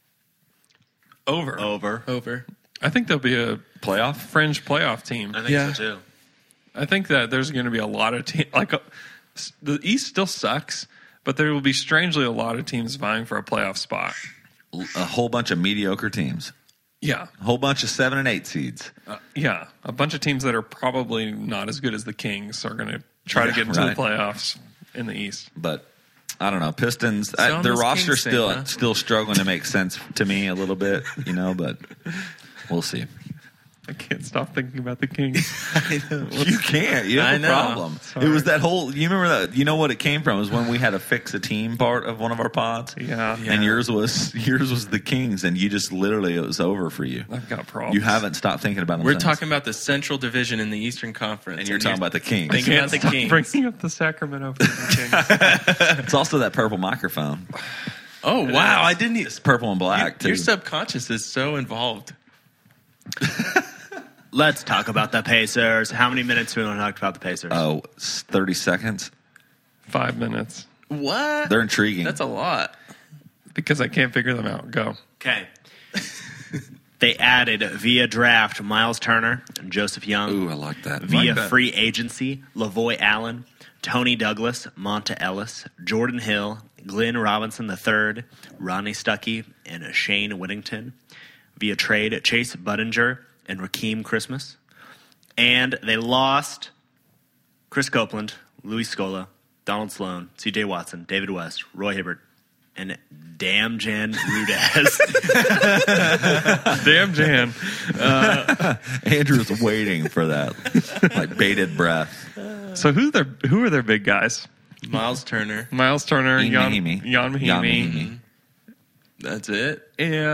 S3: Over.
S5: Over.
S4: Over.
S3: I think there'll be a
S2: Playoff?
S3: fringe playoff team.
S5: I think
S4: Yeah.
S5: so too.
S3: I think that there's going to be a lot of teams. Like, uh, s- the East still sucks, but there will be strangely a lot of teams vying for a playoff spot.
S2: A whole bunch of mediocre teams.
S3: Yeah.
S2: A whole bunch of seven and eight seeds.
S3: Uh, yeah. A bunch of teams that are probably not as good as the Kings are going to try to
S2: Yeah,
S3: get into
S2: right.
S3: the playoffs in the East.
S2: But I don't know. Pistons, I,
S4: on
S2: their
S4: this
S2: roster
S4: Kings
S2: still
S4: thing, huh?
S2: still struggling to make sense to me a little bit, you know, but we'll see.
S3: I can't stop thinking about the Kings.
S2: You can't. You have
S4: I
S2: a
S4: know.
S2: problem.
S3: Sorry.
S2: It was that whole. You remember that? You know what it came from? It was when we had to fix a team part of one of our pods.
S3: Yeah.
S4: Yeah.
S2: And yours was yours was the Kings, and you just literally it was over for you.
S3: I've got problems.
S2: You haven't stopped thinking about them.
S4: We're
S2: since.
S4: talking about the Central Division in the Eastern Conference.
S2: and you're talking about the Kings.
S4: Think
S3: Can't
S4: about the
S3: stop
S4: Kings.
S3: bringing up the Sacramento Kings.
S2: It's also that purple microphone.
S4: Oh, wow. I didn't even.
S2: It's purple and black
S4: Your
S2: too.
S4: subconscious is so involved.
S5: Let's talk about the Pacers. How many minutes do we want to talk about the Pacers?
S2: Oh, s- thirty seconds.
S3: Five minutes.
S4: What?
S2: They're intriguing.
S4: That's a lot.
S3: Because I can't figure them out. Go.
S5: Okay. They added via draft Miles Turner and Joseph Young.
S2: Ooh, I like that.
S5: Via
S3: like that.
S5: free agency, Lavoy Allen, Tony Douglas, Monta Ellis, Jordan Hill, Glenn Robinson the third, Ronnie Stuckey, and Shane Whittington. Via trade, Chase Budinger and Rakeem Christmas. And they lost Chris Copeland, Louis Scola, Donald Sloan, C J Watson, David West, Roy Hibbert, and Damn Jan Rudez.
S3: Damn, Jan.
S2: Andrew's waiting for that, like bated breath.
S3: So who their who are their big guys?
S4: Miles Turner.
S3: Miles Turner,
S2: Ian
S3: Jan
S2: Mahinmi.
S3: Jan
S2: Jan
S3: Mahinmi,
S2: Mahinmi.
S4: That's it.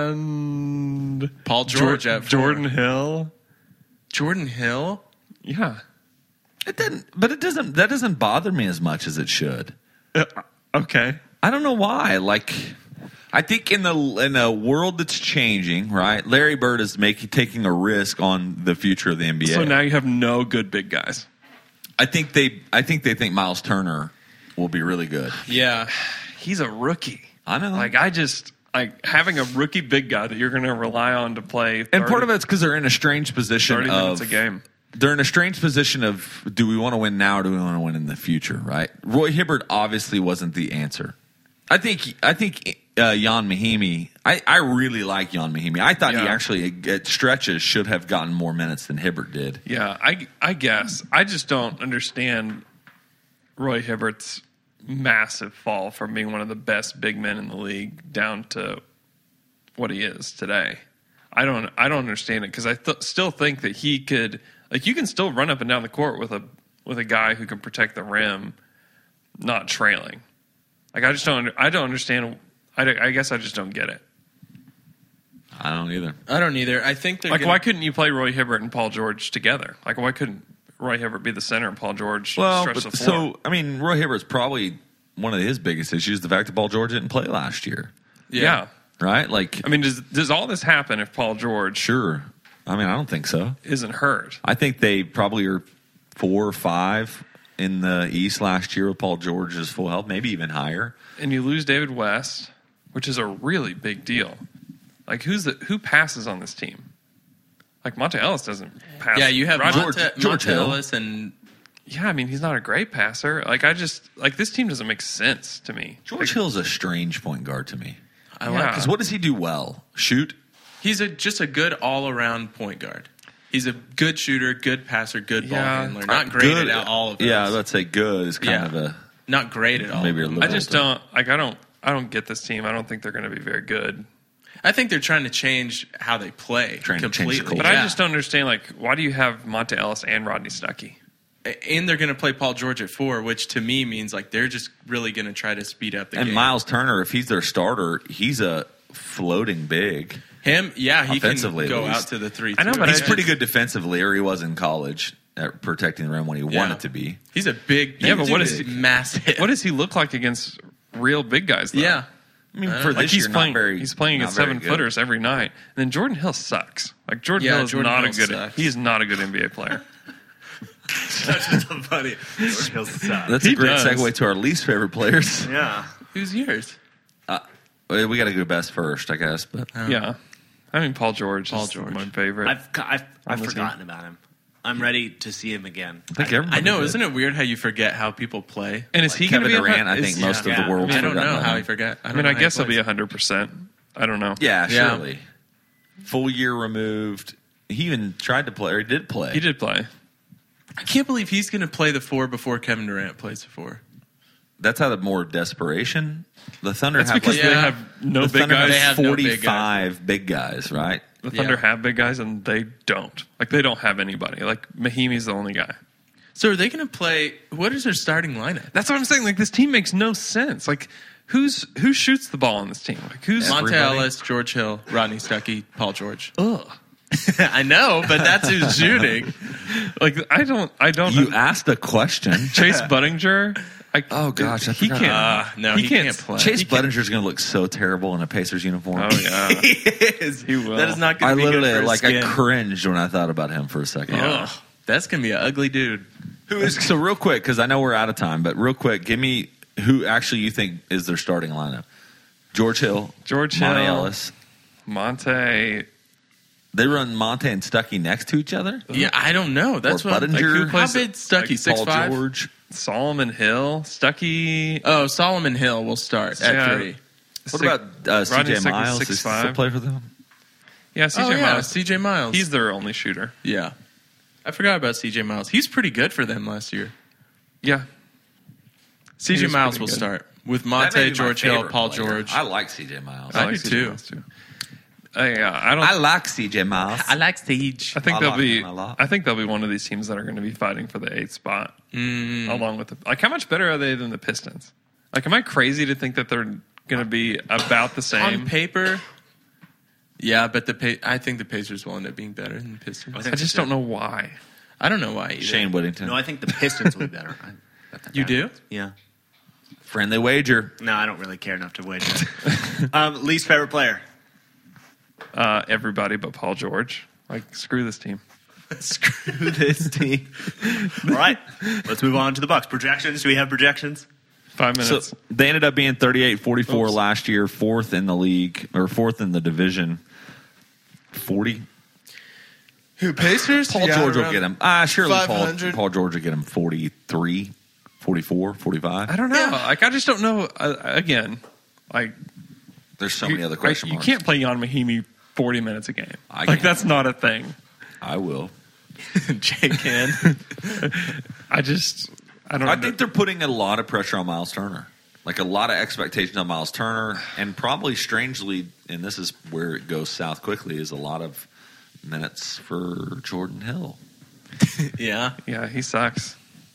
S3: and
S4: Paul George
S3: Jor-
S4: at four.
S3: Jordan Hill.
S4: Jordan Hill.
S3: Yeah.
S2: It didn't, but it doesn't. That doesn't bother me as much as it should.
S3: Uh, okay.
S2: I don't know why. Like, I think in the in a world that's changing, right? Larry Bird is making taking a risk on the future of the N B A.
S3: So now you have no good big guys.
S2: I think they, I think they think Miles Turner will be really good.
S4: Yeah.
S3: He's a rookie.
S2: I know.
S3: Like I just like having a rookie big guy that you're going to rely on to play. thirty,
S2: And part of it's because they're in a strange position
S3: thirty
S2: of
S3: minutes a game.
S2: They're in a strange position of do we want to win now or do we want to win in the future, right? Roy Hibbert obviously wasn't the answer. I think I think uh, Jan Mahinmi. I, I really like Jan Mahinmi. I thought he
S3: Yeah.
S2: actually at stretches should have gotten more minutes than Hibbert did.
S3: Yeah, I I guess I just don't understand Roy Hibbert's massive fall from being one of the best big men in the league down to what he is today. I don't I don't understand it because I th- still think that he could like you can still run up and down the court with a with a guy who can protect the rim, not trailing. Like I just don't I don't understand. I, don't- I guess I just don't get it.
S2: I don't either.
S4: I don't either. I think they're
S3: Like
S4: gonna,
S3: why couldn't you play Roy Hibbert and Paul George together? Like why couldn't Roy Hibbert be the center and Paul George
S2: Well,
S3: stretch
S2: but,
S3: the floor?
S2: so I mean, Roy Hibbert's probably one of his biggest issues the fact that Paul George didn't play last year,
S3: yeah.
S2: right? Like,
S3: I mean, does does all this happen if Paul George
S2: sure. I mean, I don't think so.
S3: isn't hurt?
S2: I think they probably are four or five in the East last year with Paul George's full health, maybe even higher.
S3: And you lose David West, which is a really big deal. Like who's the who passes on this team? Like Monta Ellis doesn't pass.
S4: Yeah, you have
S3: Rodney-
S2: George-
S4: Monta,
S2: George
S4: Monta
S2: Hill.
S4: Ellis and
S3: Yeah, I mean he's not a great passer. Like I just like this team doesn't make sense to me.
S2: George Hill's a strange point guard to me.
S4: I
S3: Yeah.
S4: like
S2: Because what does he do well? Shoot?
S4: he's a just a good all around point guard. He's a good shooter, good passer, good ball
S3: Yeah.
S4: handler. Not great
S2: Good.
S4: at all of it.
S2: Yeah, let's say good is kind
S4: Yeah.
S2: of a
S4: Not great at all.
S2: maybe a little.
S3: I just don't like. I don't. I don't get this team. I don't think they're going to be very good.
S4: I think they're trying to change how they play
S2: Trying to change the
S4: completely.
S2: culture.
S3: But I
S4: Yeah.
S3: just don't understand. Like, why do you have Monta Ellis and Rodney Stuckey?
S4: And they're going to play Paul George at four, which to me means like they're just really going to try to speed up the
S2: And
S4: game.
S2: Miles Turner, if he's their starter, he's a floating big.
S4: Him, yeah, he can
S2: Offensively, at
S4: go
S2: least.
S4: out to the three.
S3: I know,
S4: too.
S3: but
S2: He's
S3: I-
S2: pretty good defensively, or he was in college at protecting the rim when he
S4: Yeah.
S2: wanted to be.
S4: He's a big.
S3: Yeah, but
S4: dude
S3: what
S4: is
S3: is he-
S4: massive?
S3: What does he look like against real big guys? Though?
S4: Yeah,
S2: I mean,
S4: Uh,
S2: for
S3: Like
S2: this
S3: he's
S2: year,
S3: playing.
S2: not very.
S3: he's playing
S2: not
S3: against
S2: very
S3: seven
S2: good.
S3: footers every night. And then Jordan Hill sucks. Like Jordan
S4: Yeah,
S3: Hill is
S4: Jordan
S3: not
S4: Hill
S3: a good.
S4: sucks.
S3: He is not a good N B A player.
S5: That's just so funny. George Hill's the side.
S2: That's
S3: He
S2: a great
S3: does.
S2: segue to our least favorite players.
S5: Yeah.
S4: who's yours?
S2: Uh, we got to go best first, I guess. But
S3: Yeah, I mean Paul George.
S4: Paul
S3: is
S4: George.
S3: my favorite.
S5: I've I've, I've
S3: On the
S5: forgotten about him. I'm ready to see him again.
S2: I think everybody
S4: I know,
S2: did.
S4: isn't it weird how you forget how people play?
S3: and is he going to
S2: Kevin
S3: be a hun-
S2: Durant, I
S3: is-
S2: think most
S5: yeah,
S2: of the world's
S4: I don't
S2: forgotten
S4: know
S2: about
S4: how
S2: him.
S4: he forgot. I,
S3: I
S4: don't
S3: mean,
S4: know
S3: I
S4: how
S3: guess
S4: he
S3: he'll be
S4: plays.
S3: hundred percent. I don't know.
S2: Yeah,
S4: Yeah.
S2: surely. Full year removed. He even tried to play, or he did play.
S3: He did play.
S4: I can't believe he's going to play the four before Kevin Durant plays the four.
S2: That's out of more desperation. The Thunder
S3: That's
S2: have
S3: because
S2: like,
S3: they
S4: Yeah.
S3: have no
S2: the
S3: big
S2: Thunder
S3: guys.
S4: They
S2: has
S4: have no big guys.
S2: forty-five big guys, right?
S3: The Thunder
S4: Yeah.
S3: have big guys, and they don't. Like they don't have anybody. Like Mahimi's the only guy.
S4: So are they going to play? What is their starting lineup?
S3: That's what I'm saying. Like this team makes no sense. Like who's who shoots the ball on this team? Like who's
S4: Monta
S2: Everybody.
S4: Ellis, George Hill, Rodney Stuckey, Paul George.
S3: ugh.
S4: I know, but that's who's shooting.
S3: Like I don't. I don't.
S2: You asked a question.
S3: Chase Budinger. I,
S2: Oh, gosh, I
S3: he
S2: forgot
S3: can't.
S2: about
S4: Uh, no, he can't play.
S2: Chase Buddinger's going to look so terrible in a Pacers uniform.
S3: Oh yeah,
S4: he is.
S3: He will.
S4: That is not
S2: I
S4: going to be good
S2: literally
S4: for his
S2: like
S4: skin.
S2: I cringed when I thought about him for a second.
S4: Ugh, that's going to be an ugly dude.
S2: Who is so real quick because I know we're out of time, but real quick, give me who actually you think is their starting lineup? George Hill,
S3: George
S2: Monte
S3: Hill.
S2: Ellis.
S3: Monte.
S2: They run Monte and Stuckey next to each other.
S4: Yeah, I don't know. That's
S2: Or
S4: what I'm, like,
S2: Budinger.
S4: who How
S3: plays
S4: big
S3: it?
S4: Stuckey?
S3: Like
S4: Six
S2: Paul
S4: five.
S2: George.
S3: Solomon Hill, Stuckey.
S4: Oh, Solomon Hill will start at
S3: Yeah.
S4: three.
S2: What
S3: Six-
S2: about uh, C
S3: Rodney
S2: J
S3: Stuckey's
S2: Miles?
S3: six
S2: Does he still
S3: five.
S2: play for them?
S3: Yeah, C J
S4: Oh yeah,
S3: Miles.
S4: C J Miles.
S3: He's their only shooter.
S4: yeah. I forgot about C J Miles. He's pretty good for them last year.
S3: Yeah,
S4: C J
S3: He was
S4: Miles
S3: pretty
S4: will
S3: good.
S4: start with
S2: That may
S4: Monte,
S2: be my
S4: George Hill,
S2: favorite
S4: Paul
S2: player.
S4: George.
S2: I like C J Miles.
S4: I
S3: like
S4: do
S3: C J
S4: too.
S3: Miles, too. Uh, yeah, I don't.
S2: I like C J Miles.
S4: I like Sage.
S3: I think
S2: I
S3: they'll
S2: like
S3: be.
S2: him a lot.
S3: I think they'll be one of these teams that are going to be fighting for the eighth spot,
S4: Mm.
S3: along with the. Like, how much better are they than the Pistons? Like, am I crazy to think that they're going to be about the same?
S4: On paper, yeah, but the pa- I think the Pacers will end up being better than the Pistons.
S3: I just don't know why.
S4: I don't know why either.
S2: Shane Whittington.
S5: No, I think the Pistons will be better. I-
S4: You do?
S5: Yeah.
S2: Friendly wager.
S5: No, I don't really care enough to wager. um, least favorite player.
S3: Uh, everybody but Paul George. Like, screw this team.
S5: Screw this team. All right, let's move on to the Bucks. Projections. Do we have projections?
S3: Five
S2: So
S3: minutes.
S2: they ended up being thirty-eight forty-four
S3: Oops.
S2: last year, fourth in the league, or fourth in the division. forty.
S4: Who Pacers?
S2: Paul George will get him. Ah, surely Paul,
S4: five hundred.
S2: Paul George will get him forty-three, forty-four, forty-five.
S3: I don't know. Like, I just don't know. Uh, again, like
S2: There's so
S3: you,
S2: many other
S3: like,
S2: question
S3: you
S2: marks.
S3: can't play Jan Mahimi forty minutes a game.
S2: I
S3: like
S2: can't.
S3: that's not a thing.
S2: I will.
S4: Jay can.
S3: I just. I don't.
S2: I
S3: know.
S2: think they're putting a lot of pressure on Miles Turner. Like a lot of expectations on Miles Turner. And probably strangely, and this is where it goes south quickly, is a lot of minutes for Jordan Hill.
S4: Yeah.
S3: Yeah, he sucks.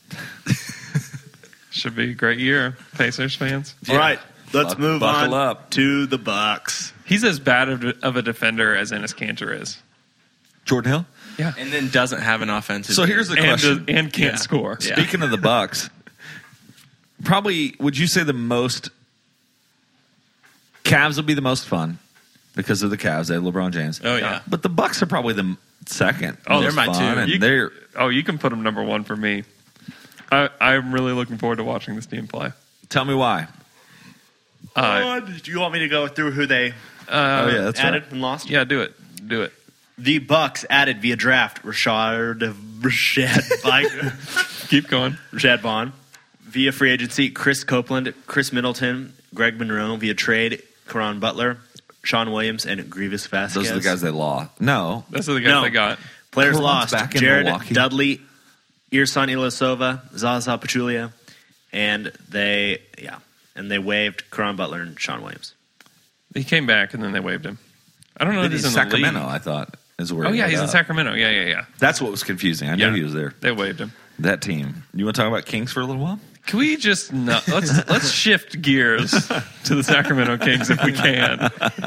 S3: Should be a great year, Pacers fans.
S5: All right, let's
S2: Buck-
S5: move
S2: buckle
S5: on
S2: up.
S5: to the Bucks.
S3: He's as bad of, of a defender as Enes Kanter is.
S2: Jordan Hill?
S3: Yeah,
S4: And then doesn't have an offensive.
S2: So here's the
S3: and,
S2: question.
S3: and can't
S4: Yeah.
S3: score.
S4: Yeah.
S2: Speaking of the Bucks, probably would you say the most Cavs will be the most fun because of the Cavs? They have LeBron James.
S4: Oh yeah.
S2: But the Bucks are probably the m- second.
S3: Oh,
S2: most
S4: they're my
S2: fun,
S4: two.
S2: and
S3: You-
S2: they're
S3: Oh, you can put him number one for me. I, I'm really looking forward to watching this team play.
S2: tell me why.
S3: Uh,
S5: Do you want me to go through who they
S3: uh,
S2: oh yeah, that's
S5: added
S2: right.
S5: and lost?
S3: yeah, do it, do it.
S5: The Bucks added via draft Rashad Rashad Vaughn,
S3: Keep going.
S5: Rashad Vaughn via free agency Chris Copeland, Chris Middleton, Greg Monroe via trade Caron Butler, Sean Williams, and Grievous Vasquez.
S2: Those are the guys they lost. No,
S3: Those are the guys
S5: No.
S3: they got.
S5: Players
S2: Caron's
S5: lost:
S2: back in
S5: Jared
S2: Milwaukee.
S5: Dudley, Irsan Ilyasova, Zaza Pachulia, and they yeah, and they waived Caron Butler and Sean Williams.
S3: He came back and then they waived him. I don't know if
S2: he's
S3: he's
S2: in
S3: in the
S2: Sacramento.
S3: league.
S2: I thought is where.
S3: Oh
S2: he
S3: yeah,
S2: ended
S3: he's in
S2: up.
S3: Sacramento. Yeah, yeah, yeah.
S2: That's what was confusing. I knew
S3: Yeah.
S2: he was there.
S3: They waived him.
S2: That team. You want to talk about Kings for a little while?
S3: Can we just no, let's let's shift gears to the Sacramento Kings if we can.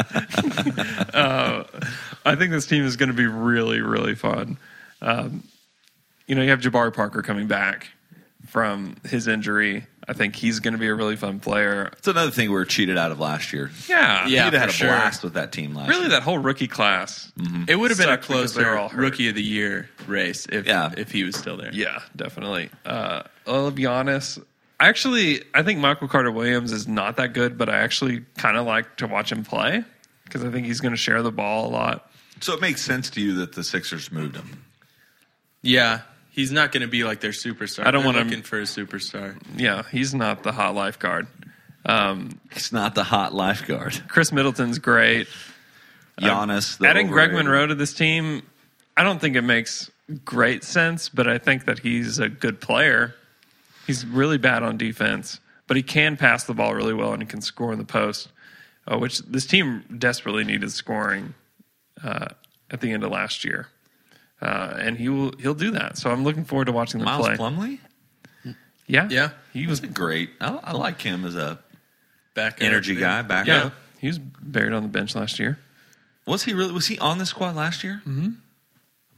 S3: uh, I think this team is going to be really really fun. Um, you know, you have Jabari Parker coming back from his injury. I think he's going to be a really fun player.
S2: It's another thing we were cheated out of last year.
S3: Yeah,
S4: Yeah.
S2: He'd have had
S4: for
S2: a
S4: sure.
S2: blast with that team last
S3: Really,
S2: year.
S3: that whole rookie class.
S4: It would have been a
S3: Sucked because they were
S4: closer
S3: all hurt.
S4: rookie of the year race if
S2: Yeah.
S4: if he was still there.
S3: Yeah, definitely. Uh, I'll be honest. Actually, I think Michael Carter Williams is not that good, but I actually kind of like to watch him play because I think he's going to share the ball a lot.
S2: So it makes sense to you that the Sixers moved him.
S4: Yeah. He's not going to be like their superstar.
S3: I don't
S4: They're
S3: want him-
S4: looking for a superstar.
S3: Yeah, he's not the hot lifeguard. Um,
S2: He's not the hot lifeguard.
S3: Chris Middleton's great.
S2: Giannis. the
S3: Adding Greg
S2: overrated.
S3: Monroe to this team, I don't think it makes great sense, but I think that he's a good player. He's really bad on defense, but he can pass the ball really well and he can score in the post, uh, which this team desperately needed scoring uh, at the end of last year. Uh, and he will he'll do that. So I'm looking forward to watching them
S2: Miles
S3: play.
S2: Plumlee?
S3: Yeah,
S4: Yeah.
S3: he was.
S2: Great. I, I like him as a
S4: Back
S2: energy
S4: up.
S2: guy. Back
S3: Yeah,
S2: up.
S3: he was buried on the bench last year.
S2: Was he really? Was he on the squad last year? Mm-hmm. My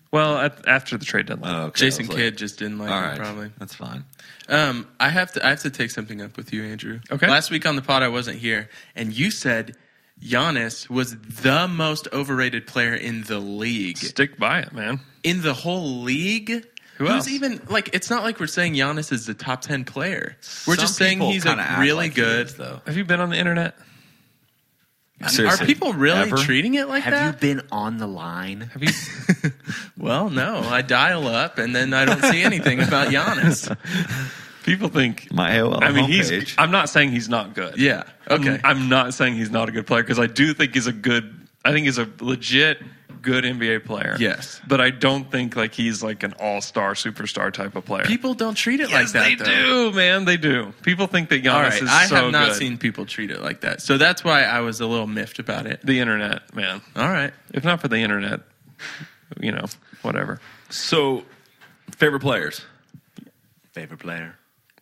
S3: Well, at, after the trade deadline.
S2: Oh, okay.
S4: Jason
S2: I was like,
S4: Kidd just didn't like
S2: all
S4: him,
S2: right,
S4: probably.
S2: that's fine.
S4: Um, I have to. I have to take something up with you, Andrew.
S3: Okay.
S4: Last week on the pod, I wasn't here, and you said Giannis was the most overrated player in the league,
S3: Stick by it, man.
S4: in the whole league.
S3: Who
S4: Who's
S3: else?
S4: even like? It's not like we're saying Giannis is the top ten player. We're
S2: Some
S4: just saying
S2: people
S4: he's
S2: kinda
S4: like
S2: act
S4: really
S2: like he
S4: good.
S2: is, though.
S3: Have you been on the internet?
S2: Seriously,
S4: Are people really
S2: ever?
S4: treating it like
S5: Have
S4: that?
S5: you been on the line?
S3: Have you?
S4: Well, no. I dial up and then I don't see anything about Giannis.
S3: People think.
S2: My A O L
S3: I mean,
S2: homepage.
S3: he's. I'm not saying he's not good.
S4: Yeah. Okay.
S3: I'm, I'm not saying he's not a good player because I do think he's a good. I think he's a legit good N B A player.
S4: Yes.
S3: but I don't think like he's like an all-star superstar type of player.
S4: People don't treat it
S3: yes,
S4: like that.
S3: they
S4: though.
S3: do, man. They do. People think that Giannis
S4: All right.
S3: is
S4: I
S3: so
S4: have not
S3: good.
S4: seen people treat it like that, so that's why I was a little miffed about it.
S3: The internet, man.
S4: All right.
S3: If not for the internet, you know, whatever.
S2: So, favorite players?
S5: Favorite player?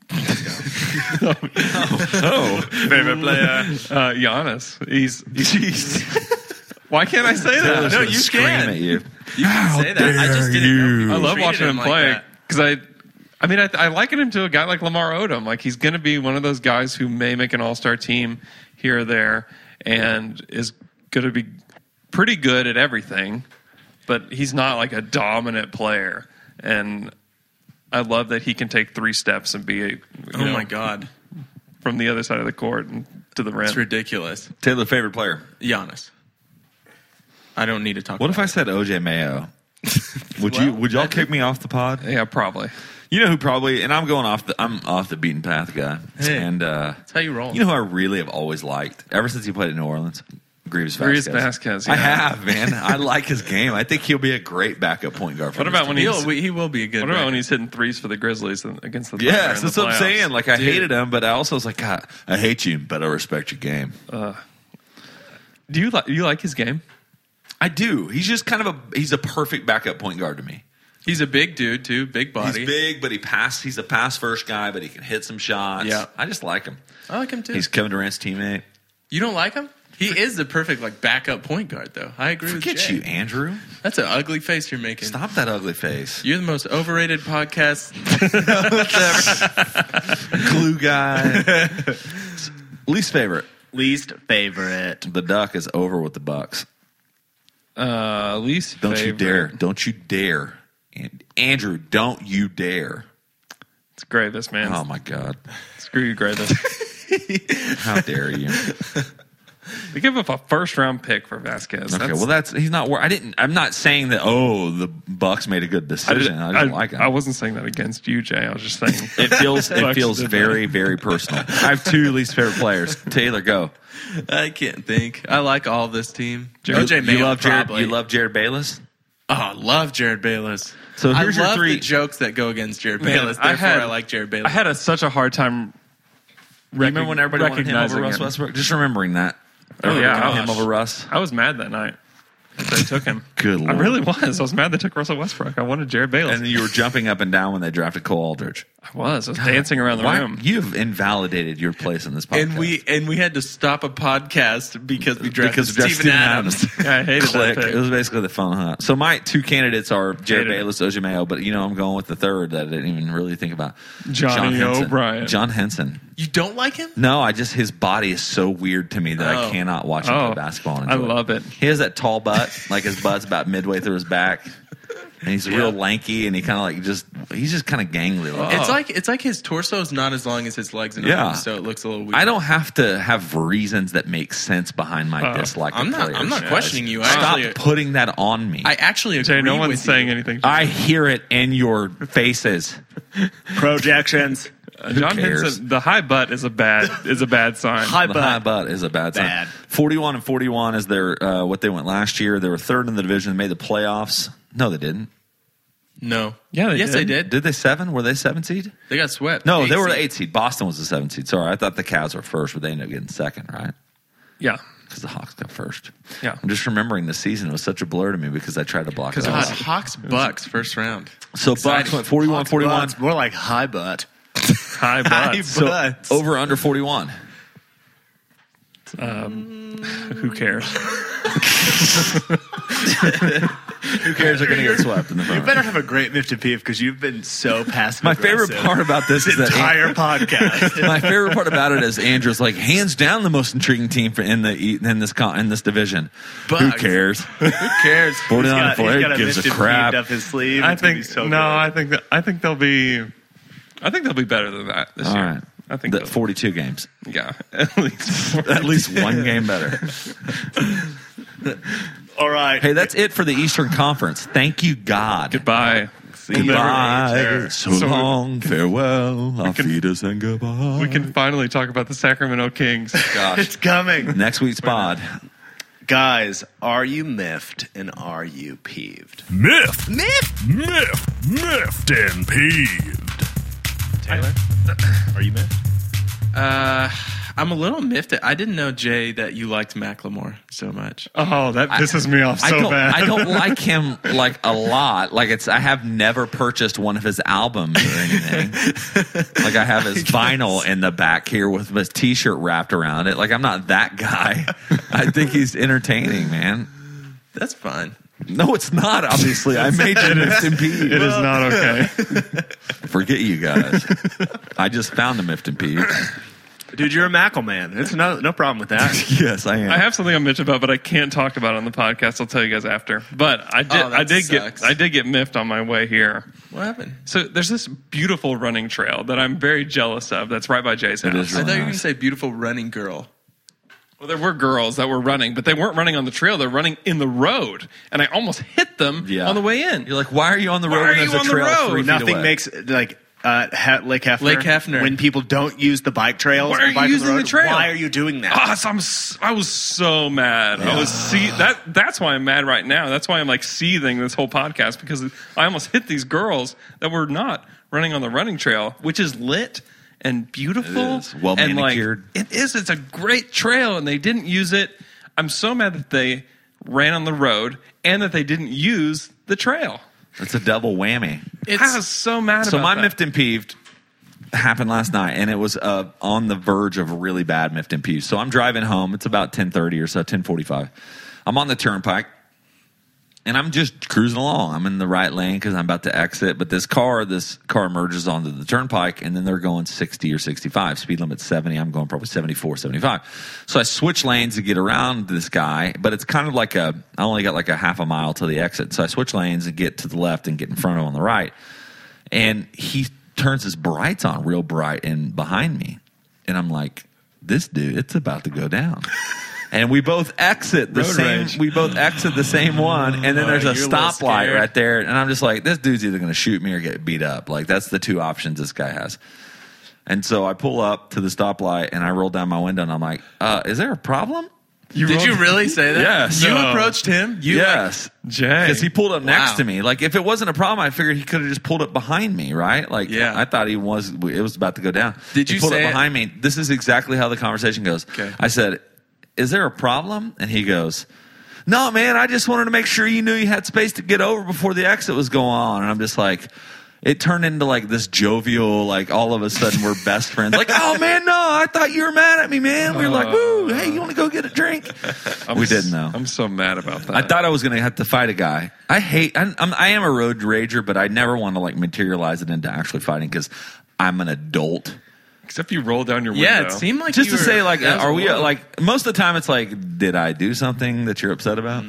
S2: Oh,
S3: Favorite player, uh, Giannis. He's. he's Why can't I say that?
S2: no, you scream
S4: can.
S2: at you.
S4: You can say that. I just didn't know people
S3: I love
S4: treated
S3: watching him
S4: like
S3: play
S4: that.
S3: because I, I mean, I, I liken him to a guy like Lamar Odom. Like he's going to be one of those guys who may make an All-Star team here or there, and is going to be pretty good at everything, but he's not like a dominant player. And I love that he can take three steps and be, a, you
S4: Oh
S3: know,
S4: my God,
S3: from the other side of the court and to the rim.
S4: it's ridiculous.
S2: Taylor, favorite player?
S4: Giannis. I don't need to talk.
S2: What if
S4: about
S2: I said O J Mayo? Would you?
S4: Well,
S2: Would y'all kick me off the pod?
S3: Yeah, probably.
S2: You know who probably? And I'm going off the. I'm off the beaten path guy.
S4: Hey.
S2: And uh,
S4: That's how you roll.
S2: you know who I really have always liked ever since he played in New Orleans? Grievous Vasquez.
S3: Grievous Vasquez,
S2: I
S3: yeah.
S2: have, man. I like his game. I think he'll be a great backup point guard. For
S3: What
S2: this
S3: about
S2: team.
S3: when he's
S4: He'll, he will be a good.
S3: What about
S4: back.
S3: when he's hitting threes for the Grizzlies and- against the Thunder
S2: Yes,
S3: in the
S2: that's what I'm
S3: playoffs?
S2: saying. Like I
S4: Dude.
S2: hated him, but I also was like, God, I hate you, but I respect your game.
S3: Do you like you like his game?
S2: I do. He's just kind of a. He's a perfect backup point guard to me.
S4: He's a big dude too, big body.
S2: He's big, but he pass. He's a pass first guy, but he can hit some shots.
S4: Yeah.
S2: I just like him.
S4: I like him too.
S2: He's Kevin Durant's teammate.
S4: You don't like him? He is the perfect like backup point guard, though. I agree
S2: Forget
S4: with Jay.
S2: you, Andrew.
S4: That's an ugly face you're making.
S2: Stop that ugly face.
S4: You're the most overrated podcast.
S2: Glue guy. Least favorite.
S5: Least favorite.
S2: The Duck is over with the Bucks.
S3: Uh, least
S2: Don't
S3: favorite.
S2: you dare. Don't you dare. And Andrew, don't you dare.
S3: It's Gravis, man.
S2: Oh, my God.
S3: Screw you, Gravis.
S2: How dare you?
S3: They give up a first round pick for Vasquez.
S2: Okay,
S3: That's-
S2: well, that's he's not. wor- I didn't. I'm not saying that. Oh, the Bucks made a good
S3: I,
S2: decision.
S3: did,
S2: I,
S3: I,
S2: just like him.
S3: I wasn't saying that against you, Jay. I was just saying
S2: it feels. It
S3: Bucks
S2: feels
S3: did
S2: very, very personal. I have two least favorite players. Taylor, go.
S4: I can't think. I like all this team.
S2: You-
S4: O J
S2: you
S4: Mayo,
S2: love Jared.
S4: probably.
S2: You love Jared Bayless.
S4: Oh, I love Jared Bayless.
S2: So here's
S4: I
S2: your
S4: love
S2: three-
S4: the jokes that go against Jared
S3: Man,
S4: Bayless.
S3: I
S4: Therefore,
S3: had-
S4: I like Jared Bayless.
S3: I had a, such a hard time.
S2: Remember when everybody wanted him over
S3: recognizing
S2: Russ
S3: him.
S2: Westbrook? Just remembering that.
S3: Oh,
S2: Everybody
S3: yeah.
S2: wanted him
S3: Gosh.
S2: over Russ.
S3: I was mad that night that they took him.
S2: Good
S3: I
S2: Lord.
S3: really was. I was mad they took Russell Westbrook. I wanted Jared Bayless.
S2: And then you were jumping up and down when they drafted Cole Aldridge.
S3: I was. I was dancing around the
S2: Why-
S3: room.
S2: You've invalidated your place in this podcast.
S4: and we and we had to stop a podcast because we drafted
S2: because we drafted
S4: Steven Adams.
S3: Yeah, I hated
S2: Click.
S3: that pick.
S2: It was basically the phone hunt. So my two candidates are Jared
S3: Hated it.
S2: Bayless, O J Mayo, but you know I'm going with the third that I didn't even really think about.
S3: Johnny
S2: John Henson.
S3: O'Brien.
S2: John Henson.
S4: You don't like him?
S2: No, I just his body is so weird to me that I
S4: Oh.
S2: cannot watch him
S3: Oh,
S2: play basketball. And
S3: I
S2: enjoy
S3: love it.
S2: He has that tall butt, like his butt's about midway through his back, and he's real lanky, and he kind of like just he's just kind of gangly. looking.
S4: It's like it's like his torso is not as long as his legs and
S2: Yeah.
S4: arms, so it looks a little weird.
S2: I don't have to have reasons that make sense behind my
S3: Uh,
S2: dislike.
S4: I'm
S2: of
S4: not.
S2: players.
S4: I'm not questioning you. I
S2: Stop
S4: actually,
S2: putting that on me.
S4: I actually agree
S3: Jay, no one's
S4: with
S3: saying
S4: you.
S3: anything.
S2: I hear it in your faces.
S5: Projections.
S3: Uh, John
S2: cares?
S3: Henson, the high butt is a bad is a bad sign.
S5: High
S2: The
S5: butt.
S2: high butt is a bad sign.
S5: Bad.
S2: forty-one and forty-one is their uh, what they went last year. They were third in the division, made the playoffs. No, they didn't.
S4: No.
S3: Yeah, they
S4: yes,
S3: did.
S4: they did.
S2: Did they seven? Were they seven seed?
S4: They got swept.
S2: No,
S4: Eight
S2: they were the
S4: seed.
S2: eight seed. Boston was the seven seed. Sorry, I thought the Cavs were first, but they ended up getting second, right?
S3: Yeah,
S2: Because the Hawks got first.
S3: yeah.
S2: I'm just remembering the season was such a blur to me because I tried to block it
S3: Because it
S4: God,
S3: was-
S2: out.
S4: Hawks Bucks first round.
S2: So Bucks
S4: exciting.
S2: went forty-one forty-one.
S5: It's more like high butt.
S3: High butt.
S2: So
S4: Butts.
S2: over under forty-one.
S3: Who cares?
S2: Who cares? They're going to get swept in the
S5: You
S2: front.
S5: better have a great miffed and peeved because you've been so passive.
S2: My favorite part about this is that
S5: entire podcast.
S2: my favorite part about it is Andrew's like hands down the most intriguing team for in the in this con, in this division. Who
S5: Bugs.
S2: cares?
S4: Who cares?
S2: Forty-nine
S5: got,
S2: four
S5: he's got a
S2: gives
S5: miffed
S2: a
S5: and
S2: crap.
S5: peeved up his sleeve.
S3: I
S5: It's gonna
S3: think
S5: be so
S3: no.
S5: good.
S3: I think that I think they'll be. I think they'll be better than that this
S2: All
S3: year.
S2: right,
S3: I think
S2: the
S3: they'll-
S2: forty-two games,
S3: Yeah, at least
S2: at least one game better.
S5: All right.
S2: Hey, that's it for the Eastern Conference. Thank you, God.
S3: Goodbye.
S5: See you
S2: Goodbye.
S5: later.
S2: So,
S3: So-
S2: long. Farewell. Auf
S3: can-
S2: Wiedersehen. Goodbye.
S3: We can finally talk about the Sacramento Kings.
S2: Gosh.
S5: It's coming.
S2: Next week's pod.
S5: Guys, are you miffed and are you peeved?
S6: Miffed. Miffed. Miffed. Miffed and peeved.
S5: Taylor? Are you miffed?
S4: Uh, I'm a little miffed. I didn't know, Jay, that you liked Macklemore so much.
S3: Oh, that pisses me off so
S2: I don't,
S3: bad.
S2: I don't like him like a lot. Like it's, I have never purchased one of his albums or anything. Like I have his vinyl in the back here with his T-shirt wrapped around it. Like I'm not that guy. I think he's entertaining, man.
S4: That's fine.
S2: No, it's not. Obviously, I made you miffed and peeved.
S3: It is not okay.
S2: Forget you guys. I just found a miffed and peeved.
S5: Dude, you're a Mackle man. It's no no problem with that.
S2: Yes, I am.
S3: I have something I'm bitch about, but I can't talk about it on the podcast. I'll tell you guys after. But I did.
S4: Oh, that
S3: I did
S4: sucks.
S3: get. I did get miffed on my way here.
S4: What happened?
S3: So there's this beautiful running trail that I'm very jealous of. That's right by Jay's house.
S2: is
S4: I
S2: really
S4: thought you were going
S2: nice.
S4: to say beautiful running girl.
S3: Well, there were girls that were running, but they weren't running on the trail. They're running in the road, and I almost hit them
S2: Yeah.
S3: on the way in.
S2: You're like, why are you on the
S3: Why
S2: road
S3: are
S2: when there's
S3: you
S2: a
S3: on the
S2: trail
S3: road?
S2: three feet
S5: Nothing
S2: away?
S5: makes like uh, ha- Lake Hefner.
S4: Lake Hefner.
S5: When people don't use the bike trails,
S3: Why are
S5: or
S3: you
S5: bike on
S3: using the
S5: road,
S3: trail?
S5: Why are you doing that?
S3: Ah, so I'm, s- I was so mad. I was see that. That's why I'm mad right now. That's why I'm like seething this whole podcast because I almost hit these girls that were not running on the running trail, which is lit and beautiful.
S2: It is. Well
S3: and, like,
S2: manicured.
S3: it is. It's a great trail, and they didn't use it. I'm so mad that they ran on the road and that they didn't use the trail.
S2: It's a double whammy.
S3: I was so mad
S2: So
S3: about
S2: my
S3: that.
S2: miffed and peeved happened last night, and it was uh, on the verge of a really bad miffed and peeved. So I'm driving home. It's about ten thirty or so, ten forty-five. I'm on the turnpike, and I'm just cruising along. I'm in the right lane because I'm about to exit. But this car, this car merges onto the turnpike, and then they're going sixty or sixty-five. Speed limit seventy. I'm going probably seventy-four, seventy-five. So I switch lanes to get around this guy, but it's kind of like a, I only got like a half a mile to the exit. So I switch lanes and get to the left and get in front of him on the right. And he turns his brights on real bright and behind me. And I'm like, this dude, it's about to go down. And we both exit the
S5: Road
S2: same.
S5: rage.
S2: We both exit the same one, and then there's a
S5: you're a little
S2: stoplight
S5: scared.
S2: right there. And I'm just like, this dude's either going to shoot me or get beat up. Like that's the two options this guy has. And so I pull up to the stoplight and I roll down my window and I'm like, uh, "Is there a problem?"
S4: Did you really say that?
S2: Yes.
S4: You
S3: No.
S4: approached him? You
S2: yes,
S3: Jay.
S2: because he pulled up next
S4: Wow.
S2: to me. Like if it wasn't a problem, I figured he could have just pulled up behind me, right? Like
S4: Yeah.
S2: I thought he was. It was about to go down.
S4: Did
S2: he
S4: you
S2: pulled
S4: say
S2: up
S4: it?
S2: behind me? This is exactly how the conversation goes.
S4: Okay.
S2: I said, "Is there a problem?" And he goes, "No, man. I just wanted to make sure you knew you had space to get over before the exit was going on." And I'm just like. It turned into like this jovial, like all of a sudden we're best friends. Like, oh man, no, I thought you were mad at me, man. We were like, woo, hey, you want to go get a drink?
S3: I'm
S2: we
S3: s-
S2: didn't know.
S3: I'm so mad about that.
S2: I thought I was going to have to fight a guy. I hate, I'm, I'm, I am a road rager, but I never want to like materialize it into actually fighting because I'm an adult.
S3: Except you roll down your window.
S4: Yeah, it seemed like
S2: Just
S4: you
S2: to
S4: were-
S2: say, like,
S4: that was
S2: are we
S4: low.
S2: like most of the time? It's like, did I do something that you're upset about?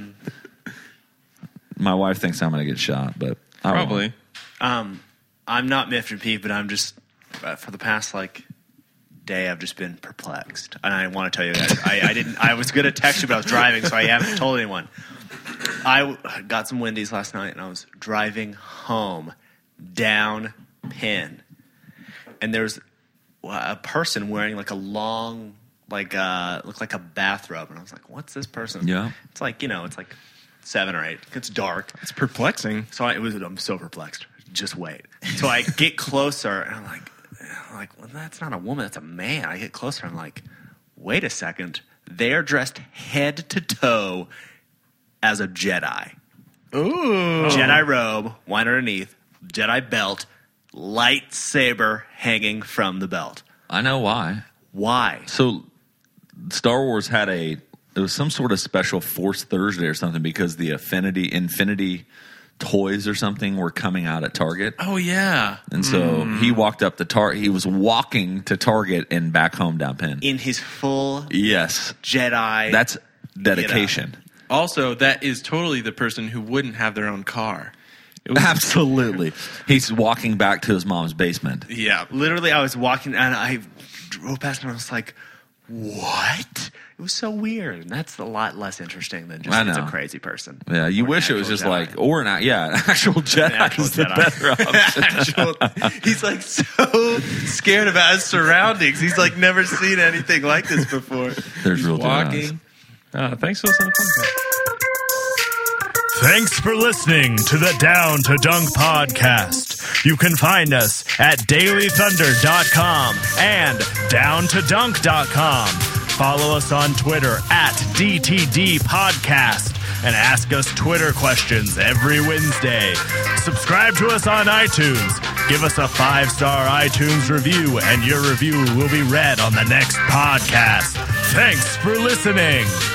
S2: My wife thinks I'm going to get shot, but I won't.
S3: Probably.
S5: Um, I'm not miffed and peeved, but I'm just uh, for the past like day, I've just been perplexed, and I want to tell you guys, I, I didn't. I was gonna text you, but I was driving, so I haven't told anyone. I w- got some Wendy's last night, and I was driving home down Penn, and there's a person wearing like a long, like uh, looked like a bathrobe, and I was like, "What's this person?"
S2: Yeah.
S5: It's like you know, it's like seven or eight. It's dark.
S4: It's perplexing.
S5: So I it was. I'm so perplexed. Just wait. So I get closer, and I'm like, I'm like, well, that's not a woman. That's a man. I get closer. I'm like, wait a second. They're dressed head to toe as a Jedi.
S4: Ooh.
S5: Jedi robe, wine underneath, Jedi belt, lightsaber hanging from the belt.
S2: I know why.
S5: Why?
S2: So Star Wars had a it was some sort of special Force Thursday or something because the Affinity Infinity toys or something were coming out at Target.
S4: Oh yeah.
S2: And so mm. he walked up the Target. He was walking to Target and back home down Penn.
S5: In his full
S2: yes
S5: Jedi.
S2: That's dedication.
S4: Also, that is totally the person who wouldn't have their own car. It was,
S2: Absolutely. He's walking back to his mom's basement.
S4: Yeah.
S5: Literally, I was walking and I drove past him and I was like, what? It was so weird. And that's a lot less interesting than just
S2: I
S5: he's
S2: know.
S5: a crazy person.
S2: Yeah, you
S5: Or
S2: wish it was
S5: actual
S2: just
S5: Jedi.
S2: like, or an, yeah, an actual Jedi
S5: actual
S2: is the
S5: Jedi.
S2: better option.
S4: Actual- he's like so scared about his surroundings. He's like never seen anything like this before.
S2: There's
S4: he's
S2: real
S4: walking.
S3: Uh, thanks for listening to the podcast.
S6: Thanks for listening to the Down to Dunk podcast. You can find us at daily thunder dot com and down to dunk dot com. Follow us on Twitter at D T D Podcast and ask us Twitter questions every Wednesday. Subscribe to us on iTunes. Give us a five-star iTunes review, and your review will be read on the next podcast. Thanks for listening.